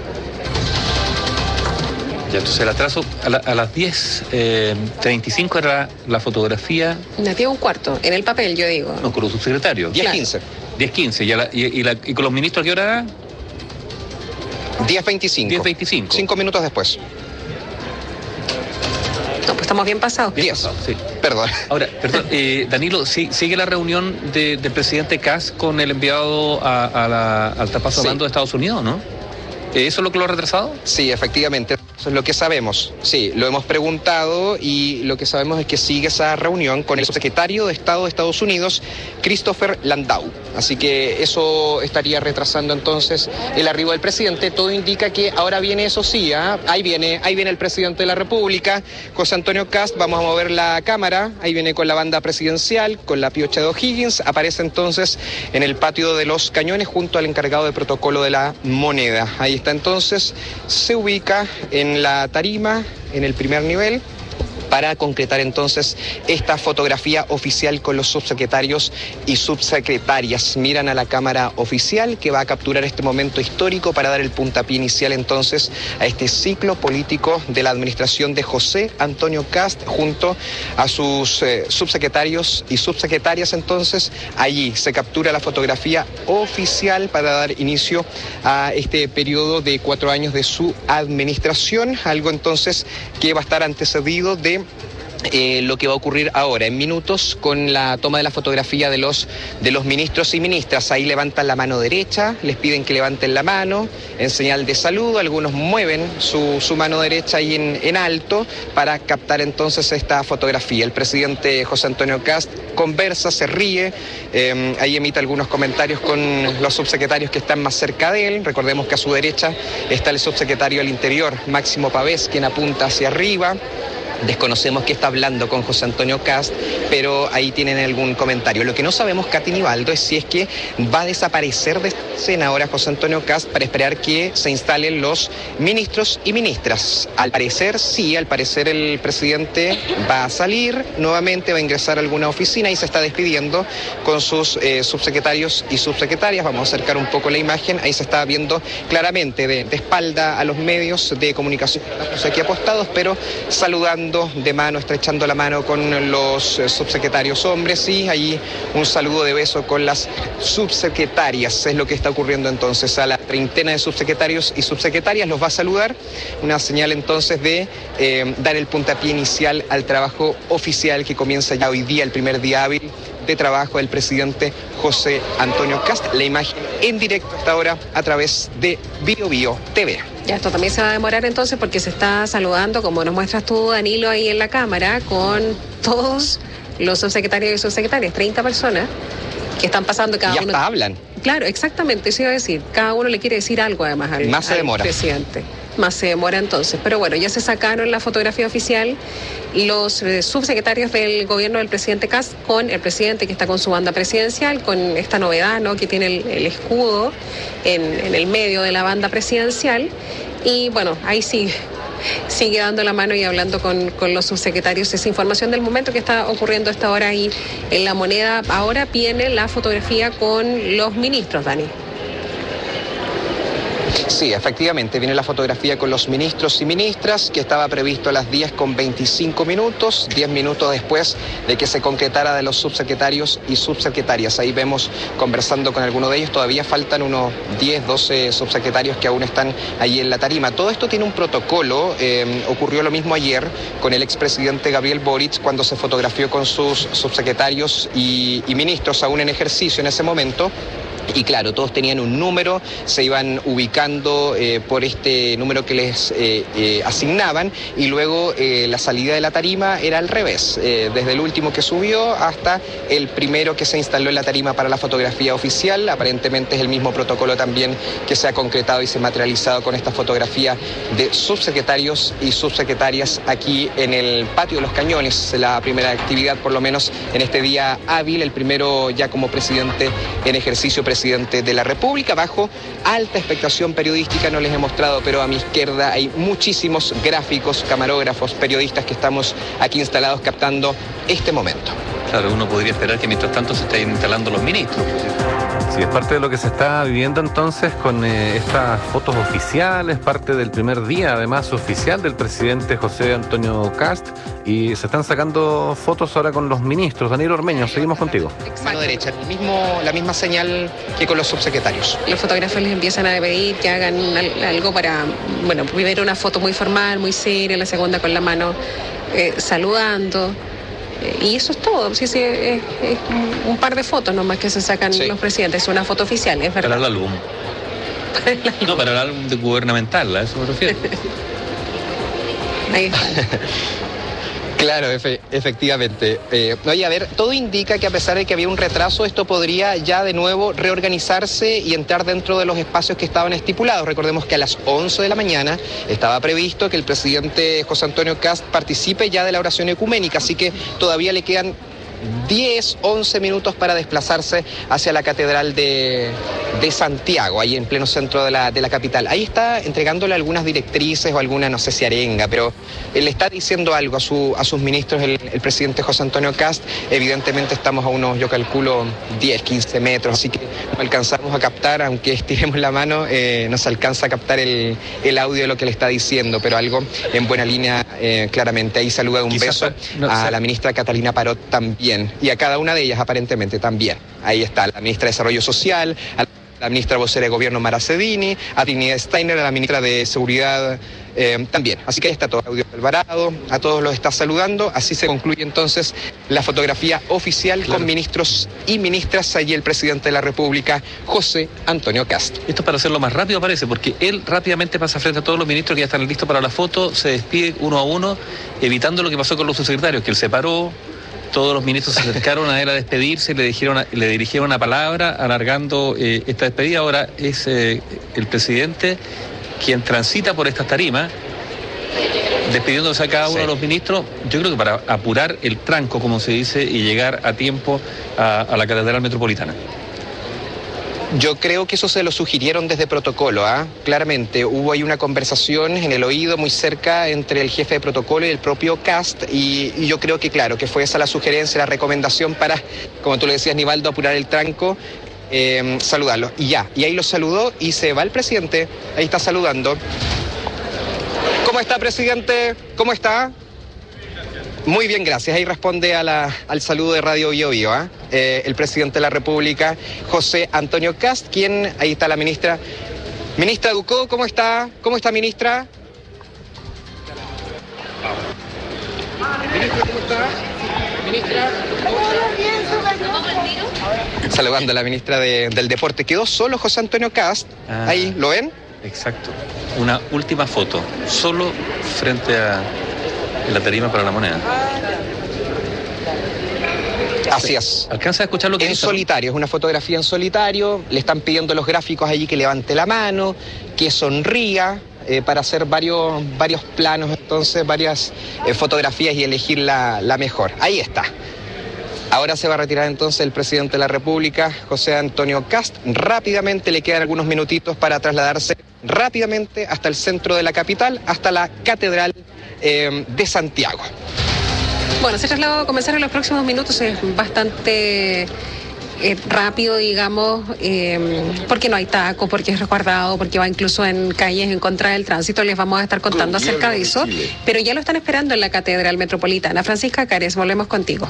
Ya, entonces el atraso a, la, a las diez treinta y cinco era la fotografía. Nativa un cuarto, en el papel yo digo. No, con los subsecretarios. diez quince. diez quince, y, y, y, y con los ministros, ¿qué hora era? diez veinticinco. diez veinticinco. Cinco minutos después. No, pues estamos bien pasados. Bien pasado, sí. Perdón. Ahora, perdón, eh, Danilo, ¿sí, ¿sigue la reunión de, del presidente Kast con el enviado a, a la, al traspaso de mando de Estados Unidos, no? ¿Eso es lo que lo ha retrasado? Sí, efectivamente. Eso es lo que sabemos. Sí, lo hemos preguntado y lo que sabemos es que sigue esa reunión con el subsecretario de Estado de Estados Unidos, Christopher Landau. Así que eso estaría retrasando entonces el arribo del presidente. Todo indica que ahora viene, eso sí, ¿eh? ahí viene, ahí viene el presidente de la República, José Antonio Kast. Vamos a mover la cámara. Ahí viene con la banda presidencial, con la piocha de O'Higgins. Aparece entonces en el patio de los Cañones junto al encargado de protocolo de la moneda. Ahí está entonces, se ubica en la tarima, en el primer nivel, para concretar entonces esta fotografía oficial con los subsecretarios y subsecretarias. Miran a la cámara oficial que va a capturar este momento histórico para dar el puntapié inicial entonces a este ciclo político de la administración de José Antonio Kast junto a sus eh, subsecretarios y subsecretarias. Entonces allí se captura la fotografía oficial para dar inicio a este periodo de cuatro años de su administración, algo entonces que va a estar antecedido de Eh, lo que va a ocurrir ahora en minutos con la toma de la fotografía de los, de los ministros y ministras. Ahí levantan la mano derecha, les piden que levanten la mano en señal de saludo, algunos mueven su, su mano derecha ahí en, en alto para captar entonces esta fotografía. El presidente José Antonio Kast conversa, se ríe, eh, ahí emite algunos comentarios con los subsecretarios que están más cerca de él. Recordemos que a su derecha está el subsecretario del Interior, Máximo Pavés, quien apunta hacia arriba. Desconocemos que está hablando con José Antonio Kast, pero ahí tienen algún comentario. Lo que no sabemos, Katy Nivaldo, es si es que va a desaparecer de escena ahora José Antonio Kast para esperar que se instalen los ministros y ministras. Al parecer, sí, al parecer el presidente va a salir nuevamente, va a ingresar a alguna oficina y se está despidiendo con sus eh, subsecretarios y subsecretarias. Vamos a acercar un poco la imagen, ahí se está viendo claramente de, de espalda a los medios de comunicación, aquí apostados, pero saludando saludando de mano, estrechando la mano con los subsecretarios hombres y ahí un saludo de beso con las subsecretarias. Es lo que está ocurriendo entonces. A la treintena de subsecretarios y subsecretarias los va a saludar. Una señal entonces de eh, dar el puntapié inicial al trabajo oficial que comienza ya hoy día, el primer día hábil de trabajo del presidente José Antonio Kast. La imagen en directo hasta ahora a través de Bio Bio T V. Ya, esto también se va a demorar entonces porque se está saludando, como nos muestras tú, Danilo, ahí en la cámara, con todos los subsecretarios y subsecretarias, treinta personas que están pasando cada y uno. hasta hablan. Claro, exactamente, eso iba a decir. Cada uno le quiere decir algo además al, Más se al demora. presidente. Más se demora entonces. Pero bueno, ya se sacaron la fotografía oficial los eh, subsecretarios del gobierno del presidente Kast con el presidente que está con su banda presidencial, con esta novedad, ¿no?, que tiene el, el escudo en, en el medio de la banda presidencial. Y bueno, ahí sí sigue dando la mano y hablando con, con los subsecretarios. Esa información del momento que está ocurriendo a esta hora ahí en La Moneda. Ahora viene la fotografía con los ministros, Dani. Sí, efectivamente, viene la fotografía con los ministros y ministras, que estaba previsto a las diez con veinticinco minutos, diez minutos después de que se concretara de los subsecretarios y subsecretarias. Ahí vemos conversando con alguno de ellos, todavía faltan unos diez, doce subsecretarios que aún están ahí en la tarima. Todo esto tiene un protocolo, eh, ocurrió lo mismo ayer con el expresidente Gabriel Boric cuando se fotografió con sus subsecretarios y, y ministros aún en ejercicio en ese momento. Y claro, todos tenían un número, se iban ubicando eh, por este número que les eh, eh, asignaban y luego eh, la salida de la tarima era al revés, eh, desde el último que subió hasta el primero que se instaló en la tarima para la fotografía oficial. Aparentemente es el mismo protocolo también que se ha concretado y se ha materializado con esta fotografía de subsecretarios y subsecretarias aquí en el Patio de los Cañones, la primera actividad por lo menos en este día hábil, el primero ya como presidente en ejercicio, presidente de la República, bajo alta expectación periodística. No les he mostrado, pero a mi izquierda hay muchísimos gráficos, camarógrafos, periodistas que estamos aquí instalados captando este momento. Claro, uno podría esperar que mientras tanto se estén instalando los ministros. Sí, es parte de lo que se está viviendo entonces con eh, estas fotos oficiales, parte del primer día además oficial del presidente José Antonio Kast, y se están sacando fotos ahora con los ministros. Danilo Ormeño, seguimos contigo. Mano derecha, el mismo, la misma señal que con los subsecretarios. Los fotógrafos les empiezan a pedir que hagan al, algo para, bueno, primero una foto muy formal, muy seria, la segunda con la mano eh, saludando. Y eso es todo, sí, sí, es, es un par de fotos nomás que se sacan sí. los presidentes, es una foto oficial, es verdad. Para el álbum. Para el álbum. No, para el álbum de gubernamental, a eso me refiero. Ahí está. Claro, efe, efectivamente. Eh, oye, a ver, todo indica que a pesar de que había un retraso, esto podría ya de nuevo reorganizarse y entrar dentro de los espacios que estaban estipulados. Recordemos que a las once de la mañana estaba previsto que el presidente José Antonio Kast participe ya de la oración ecuménica, así que todavía le quedan diez, once minutos para desplazarse hacia la Catedral de, de Santiago, ahí en pleno centro de la, de la capital. Ahí está entregándole algunas directrices o alguna, no sé si arenga, pero él está diciendo algo a, su, a sus ministros, el, el presidente José Antonio Kast. Evidentemente estamos a unos, yo calculo, diez, quince metros, así que no alcanzamos a captar, aunque estiremos la mano, eh, no se alcanza a captar el, el audio de lo que le está diciendo, pero algo en buena línea, eh, claramente. Ahí saluda un Quizás beso no, a la ministra Catalina Parot también. Y a cada una de ellas aparentemente también. Ahí está la ministra de Desarrollo Social, a la ministra vocera de Gobierno Mara Cedini, a Trinidad Steiner, a la ministra de Seguridad eh, también. Así que ahí está todo. Claudio Alvarado, a todos los está saludando. Así se concluye entonces la fotografía oficial claro. con ministros y ministras. Allí el presidente de la República, José Antonio Kast. Esto es para hacerlo más rápido, parece, porque él rápidamente pasa frente a todos los ministros que ya están listos para la foto, se despide uno a uno, evitando lo que pasó con los subsecretarios, que él se paró. Todos los ministros se acercaron a él a despedirse, le, dijeron, le dirigieron una palabra alargando eh, esta despedida. Ahora es eh, el presidente quien transita por estas tarimas, despidiéndose a cada uno sí. de los ministros, yo creo que para apurar el tranco, como se dice, y llegar a tiempo a, a la Catedral Metropolitana. Yo creo que eso se lo sugirieron desde protocolo, ¿ah? ¿eh? Claramente, hubo ahí una conversación en el oído muy cerca entre el jefe de protocolo y el propio Kast, y, y yo creo que claro, que fue esa la sugerencia, la recomendación para, como tú le decías, Nivaldo, apurar el tranco, eh, saludarlo. Y ya, y ahí lo saludó y se va el presidente, ahí está saludando. ¿Cómo está, presidente? ¿Cómo está? Muy bien, gracias. Ahí responde a la, al saludo de Radio Bio Bio, ¿eh? Eh, el presidente de la República, José Antonio Kast, quien, ahí está la ministra. Ministra Ducó, ¿cómo está? ¿Cómo está, ministra? Ministra, ¿cómo está? Ministra, saludando a la ministra de, del Deporte. Quedó solo José Antonio Kast. Ah, ahí, ¿lo ven? Exacto. Una última foto, solo frente a la tarima para la moneda. Así es. ¿Alcanza a escuchar lo que En dice? solitario, es una fotografía en solitario. Le están pidiendo los gráficos allí que levante la mano, que sonría, eh, para hacer varios, varios planos, entonces, varias eh, fotografías y elegir la, la mejor. Ahí está. Ahora se va a retirar entonces el presidente de la República, José Antonio Kast. Rápidamente le quedan algunos minutitos para trasladarse rápidamente hasta el centro de la capital, hasta la Catedral eh, de Santiago. Bueno, ese traslado va a comenzar en los próximos minutos, es bastante eh, rápido, digamos, eh, porque no hay taco, porque es resguardado, porque va incluso en calles en contra del tránsito. Les vamos a estar contando acerca de eso, pero ya lo están esperando en la Catedral Metropolitana. Francisca Cares, volvemos contigo.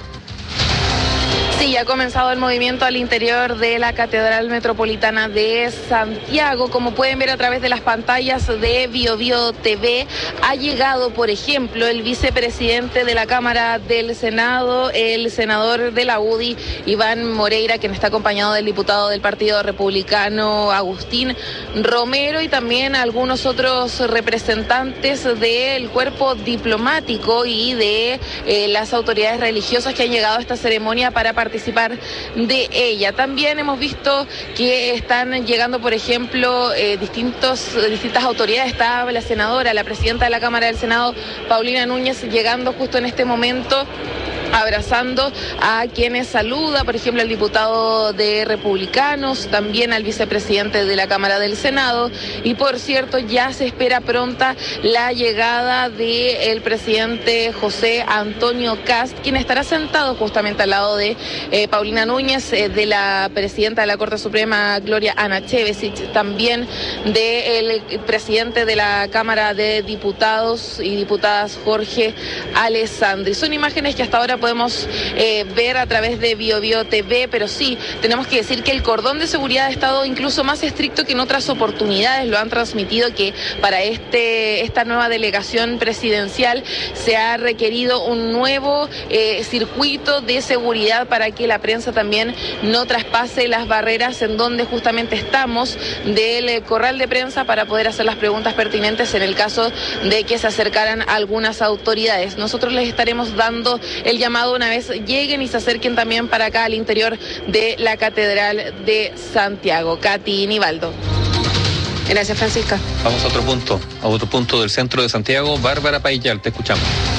Sí, ya ha comenzado el movimiento al interior de la Catedral Metropolitana de Santiago. Como pueden ver a través de las pantallas de Bio Bio T V, ha llegado, por ejemplo, el vicepresidente de la Cámara del Senado, el senador de la U D I, Iván Moreira, quien está acompañado del diputado del Partido Republicano, Agustín Romero, y también algunos otros representantes del cuerpo diplomático y de eh, las autoridades religiosas que han llegado a esta ceremonia para participar de ella. También hemos visto que están llegando, por ejemplo, eh, distintos, distintas autoridades. Está la senadora, la presidenta de la Cámara del Senado, Paulina Núñez, llegando justo en este momento, abrazando a quienes saluda, por ejemplo, al diputado de Republicanos, también al vicepresidente de la Cámara del Senado, y por cierto, ya se espera pronta la llegada del presidente José Antonio Kast, quien estará sentado justamente al lado de eh, Paulina Núñez, eh, de la presidenta de la Corte Suprema, Gloria Ana Chevesic, también del presidente de la Cámara de Diputados y Diputadas, Jorge Alessandri. Son imágenes que hasta ahora podemos eh, ver a través de Bio Bio T V, pero sí, tenemos que decir que el cordón de seguridad ha estado incluso más estricto que en otras oportunidades. Lo han transmitido que para este esta nueva delegación presidencial se ha requerido un nuevo eh, circuito de seguridad para que la prensa también no traspase las barreras en donde justamente estamos del eh, corral de prensa para poder hacer las preguntas pertinentes en el caso de que se acercaran algunas autoridades. Nosotros les estaremos dando el llamado una vez lleguen y se acerquen también para acá al interior de la Catedral de Santiago. Katy Nivaldo. Gracias, Francisca. Vamos a otro punto, a otro punto del centro de Santiago. Bárbara Paillal, te escuchamos.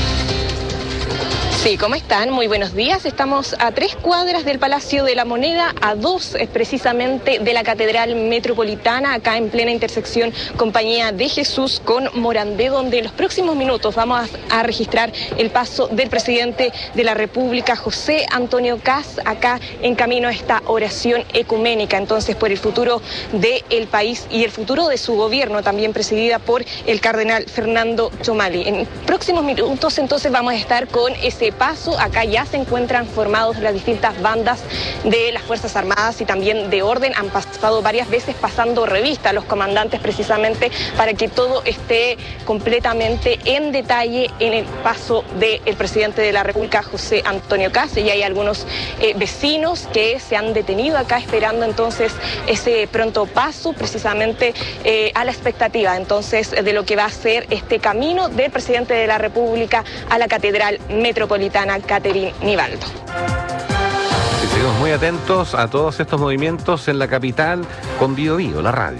Sí, ¿cómo están? Muy buenos días. Estamos a tres cuadras del Palacio de la Moneda, a dos eh, precisamente de la Catedral Metropolitana, acá en plena intersección Compañía de Jesús con Morandé, donde en los próximos minutos vamos a, a registrar el paso del presidente de la República, José Antonio Kast, acá en camino a esta oración ecuménica, entonces por el futuro del país y el futuro de su gobierno, también presidida por el cardenal Fernando Chomali. En próximos minutos entonces vamos a estar con ese paso. Acá ya se encuentran formados las distintas bandas de las Fuerzas Armadas y también de orden. Han pasado varias veces pasando revista a los comandantes precisamente para que todo esté completamente en detalle en el paso del presidente de la República, José Antonio Kast. Y hay algunos eh, vecinos que se han detenido acá esperando entonces ese pronto paso, precisamente eh, a la expectativa entonces de lo que va a ser este camino del presidente de la República a la Catedral Metropolitana. Catherine Nivaldo. Sí, seguimos muy atentos a todos estos movimientos en la capital con Bio Bio, la radio.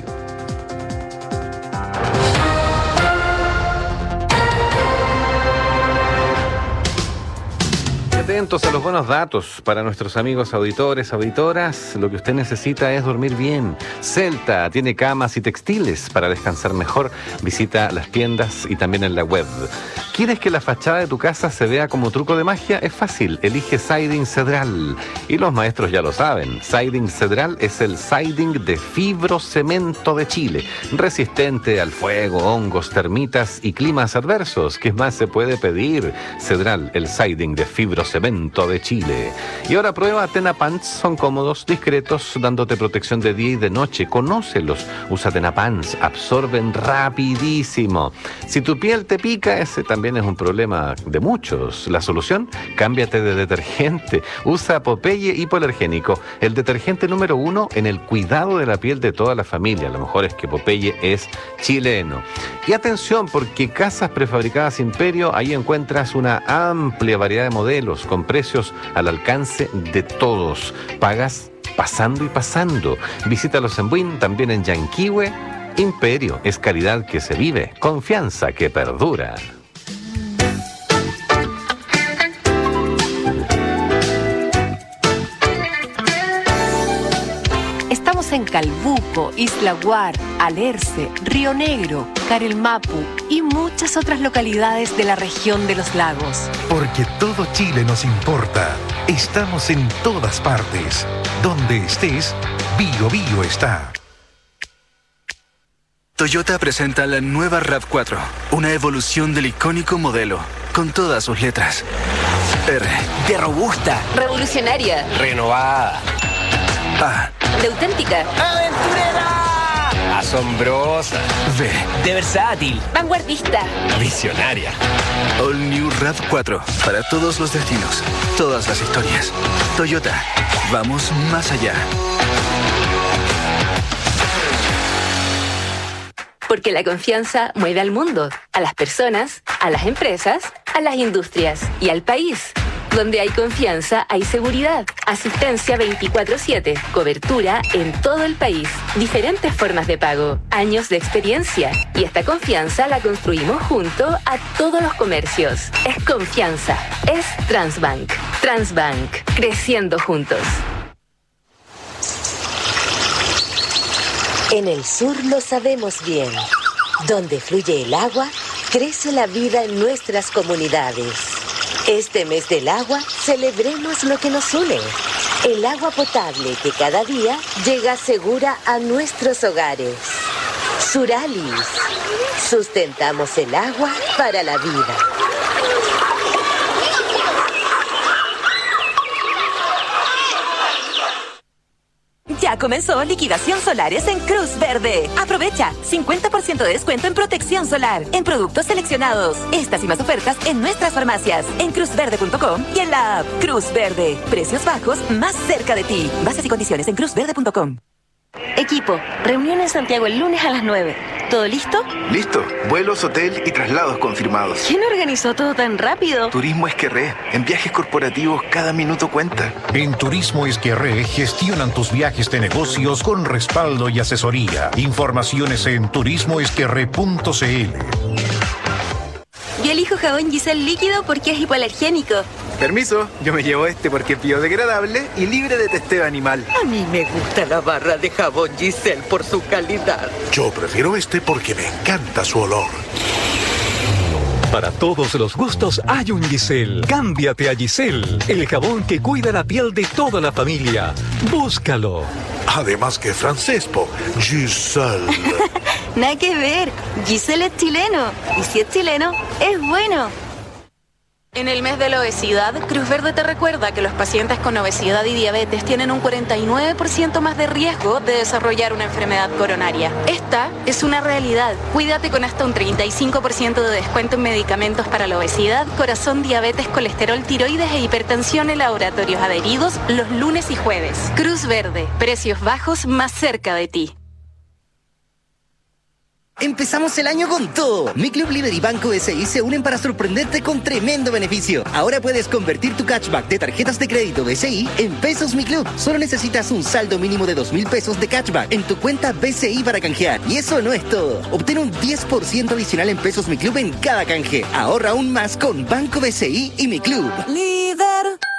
atentos a los buenos datos. Para nuestros amigos auditores, auditoras, lo que usted necesita es dormir bien. Celta tiene camas y textiles para descansar mejor. Visita las tiendas y también en la web. ¿Quieres que la fachada de tu casa se vea como truco de magia? Es fácil, elige Siding Cedral. Y los maestros ya lo saben, Siding Cedral es el siding de fibrocemento de Chile, resistente al fuego, hongos, termitas y climas adversos. ¿Qué más se puede pedir? Cedral, el siding de fibrocemento de Chile. Y ahora prueba Tena Pants, son cómodos, discretos, dándote protección de día y de noche. Conócelos, usa Tena Pants, absorben rapidísimo. Si tu piel te pica, ese también es un problema de muchos. La solución, cámbiate de detergente. Usa Popeye hipoalergénico, el detergente número uno en el cuidado de la piel de toda la familia. Lo mejor es que Popeye es chileno. Y atención, porque Casas Prefabricadas Imperio, ahí encuentras una amplia variedad de modelos con precios al alcance de todos. Pagas pasando y pasando. Visítalos en Buin, también en Yanquihue. Imperio es calidad que se vive, confianza que perdura. En Calbuco, Isla Guar, Alerce, Río Negro, Carelmapu y muchas otras localidades de la región de los lagos. Porque todo Chile nos importa. Estamos en todas partes. Donde estés, Bio Bio está. Toyota presenta la nueva RAV cuatro, una evolución del icónico modelo, con todas sus letras. R de robusta, revolucionaria, renovada, A de auténtica, aventurera, asombrosa, V de versátil, vanguardista, visionaria. All New RAV cuatro, para todos los destinos, todas las historias. Toyota, vamos más allá. Porque la confianza mueve al mundo, a las personas, a las empresas, a las industrias y al país. Donde hay confianza, hay seguridad. Asistencia veinticuatro siete. Cobertura en todo el país. Diferentes formas de pago. Años de experiencia. Y esta confianza la construimos junto a todos los comercios. Es confianza. Es Transbank. Transbank. Creciendo juntos. En el sur lo sabemos bien. Donde fluye el agua, crece la vida en nuestras comunidades. Este mes del agua, celebremos lo que nos une. El agua potable que cada día llega segura a nuestros hogares. Suralis. Sustentamos el agua para la vida. Ya comenzó liquidación solares en Cruz Verde. Aprovecha cincuenta por ciento de descuento en protección solar, en productos seleccionados. Estas y más ofertas en nuestras farmacias, en cruz verde punto com y en la app Cruz Verde. Precios bajos más cerca de ti. Bases y condiciones en cruz verde punto com. Equipo, reunión en Santiago el lunes a las nueve. ¿Todo listo? Listo. Vuelos, hotel y traslados confirmados. ¿Quién organizó todo tan rápido? Turismo Esquerré. En viajes corporativos cada minuto cuenta. En Turismo Esquerré gestionan tus viajes de negocios con respaldo y asesoría. Informaciones en turismo esquerré punto c l. Yo elijo jabón Giselle líquido porque es hipoalergénico. Permiso, yo me llevo este porque es biodegradable y libre de testeo animal. A mí me gusta la barra de jabón Giselle por su calidad. Yo prefiero este porque me encanta su olor. Para todos los gustos hay un Giselle. Cámbiate a Giselle, el jabón que cuida la piel de toda la familia. Búscalo. Además que francés, po. Giselle. Nada que ver. Giselle es chileno. Y si es chileno, es bueno. En el mes de la obesidad, Cruz Verde te recuerda que los pacientes con obesidad y diabetes tienen un cuarenta y nueve por ciento más de riesgo de desarrollar una enfermedad coronaria. Esta es una realidad. Cuídate con hasta un treinta y cinco por ciento de descuento en medicamentos para la obesidad, corazón, diabetes, colesterol, tiroides e hipertensión en laboratorios adheridos los lunes y jueves. Cruz Verde, precios bajos más cerca de ti. Empezamos el año con todo. Mi Club Líder y Banco B C I se unen para sorprenderte con tremendo beneficio. Ahora puedes convertir tu cashback de tarjetas de crédito B C I en pesos Mi Club. Solo necesitas un saldo mínimo de dos mil pesos de cashback en tu cuenta B C I para canjear. Y eso no es todo. Obtén un diez por ciento adicional en pesos Mi Club en cada canje. Ahorra aún más con Banco B C I y Mi Club. Líder.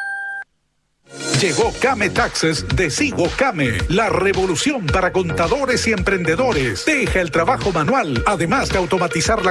Llegó Came Taxes de Sigo Came, la revolución para contadores y emprendedores. Deja el trabajo manual, además de automatizar la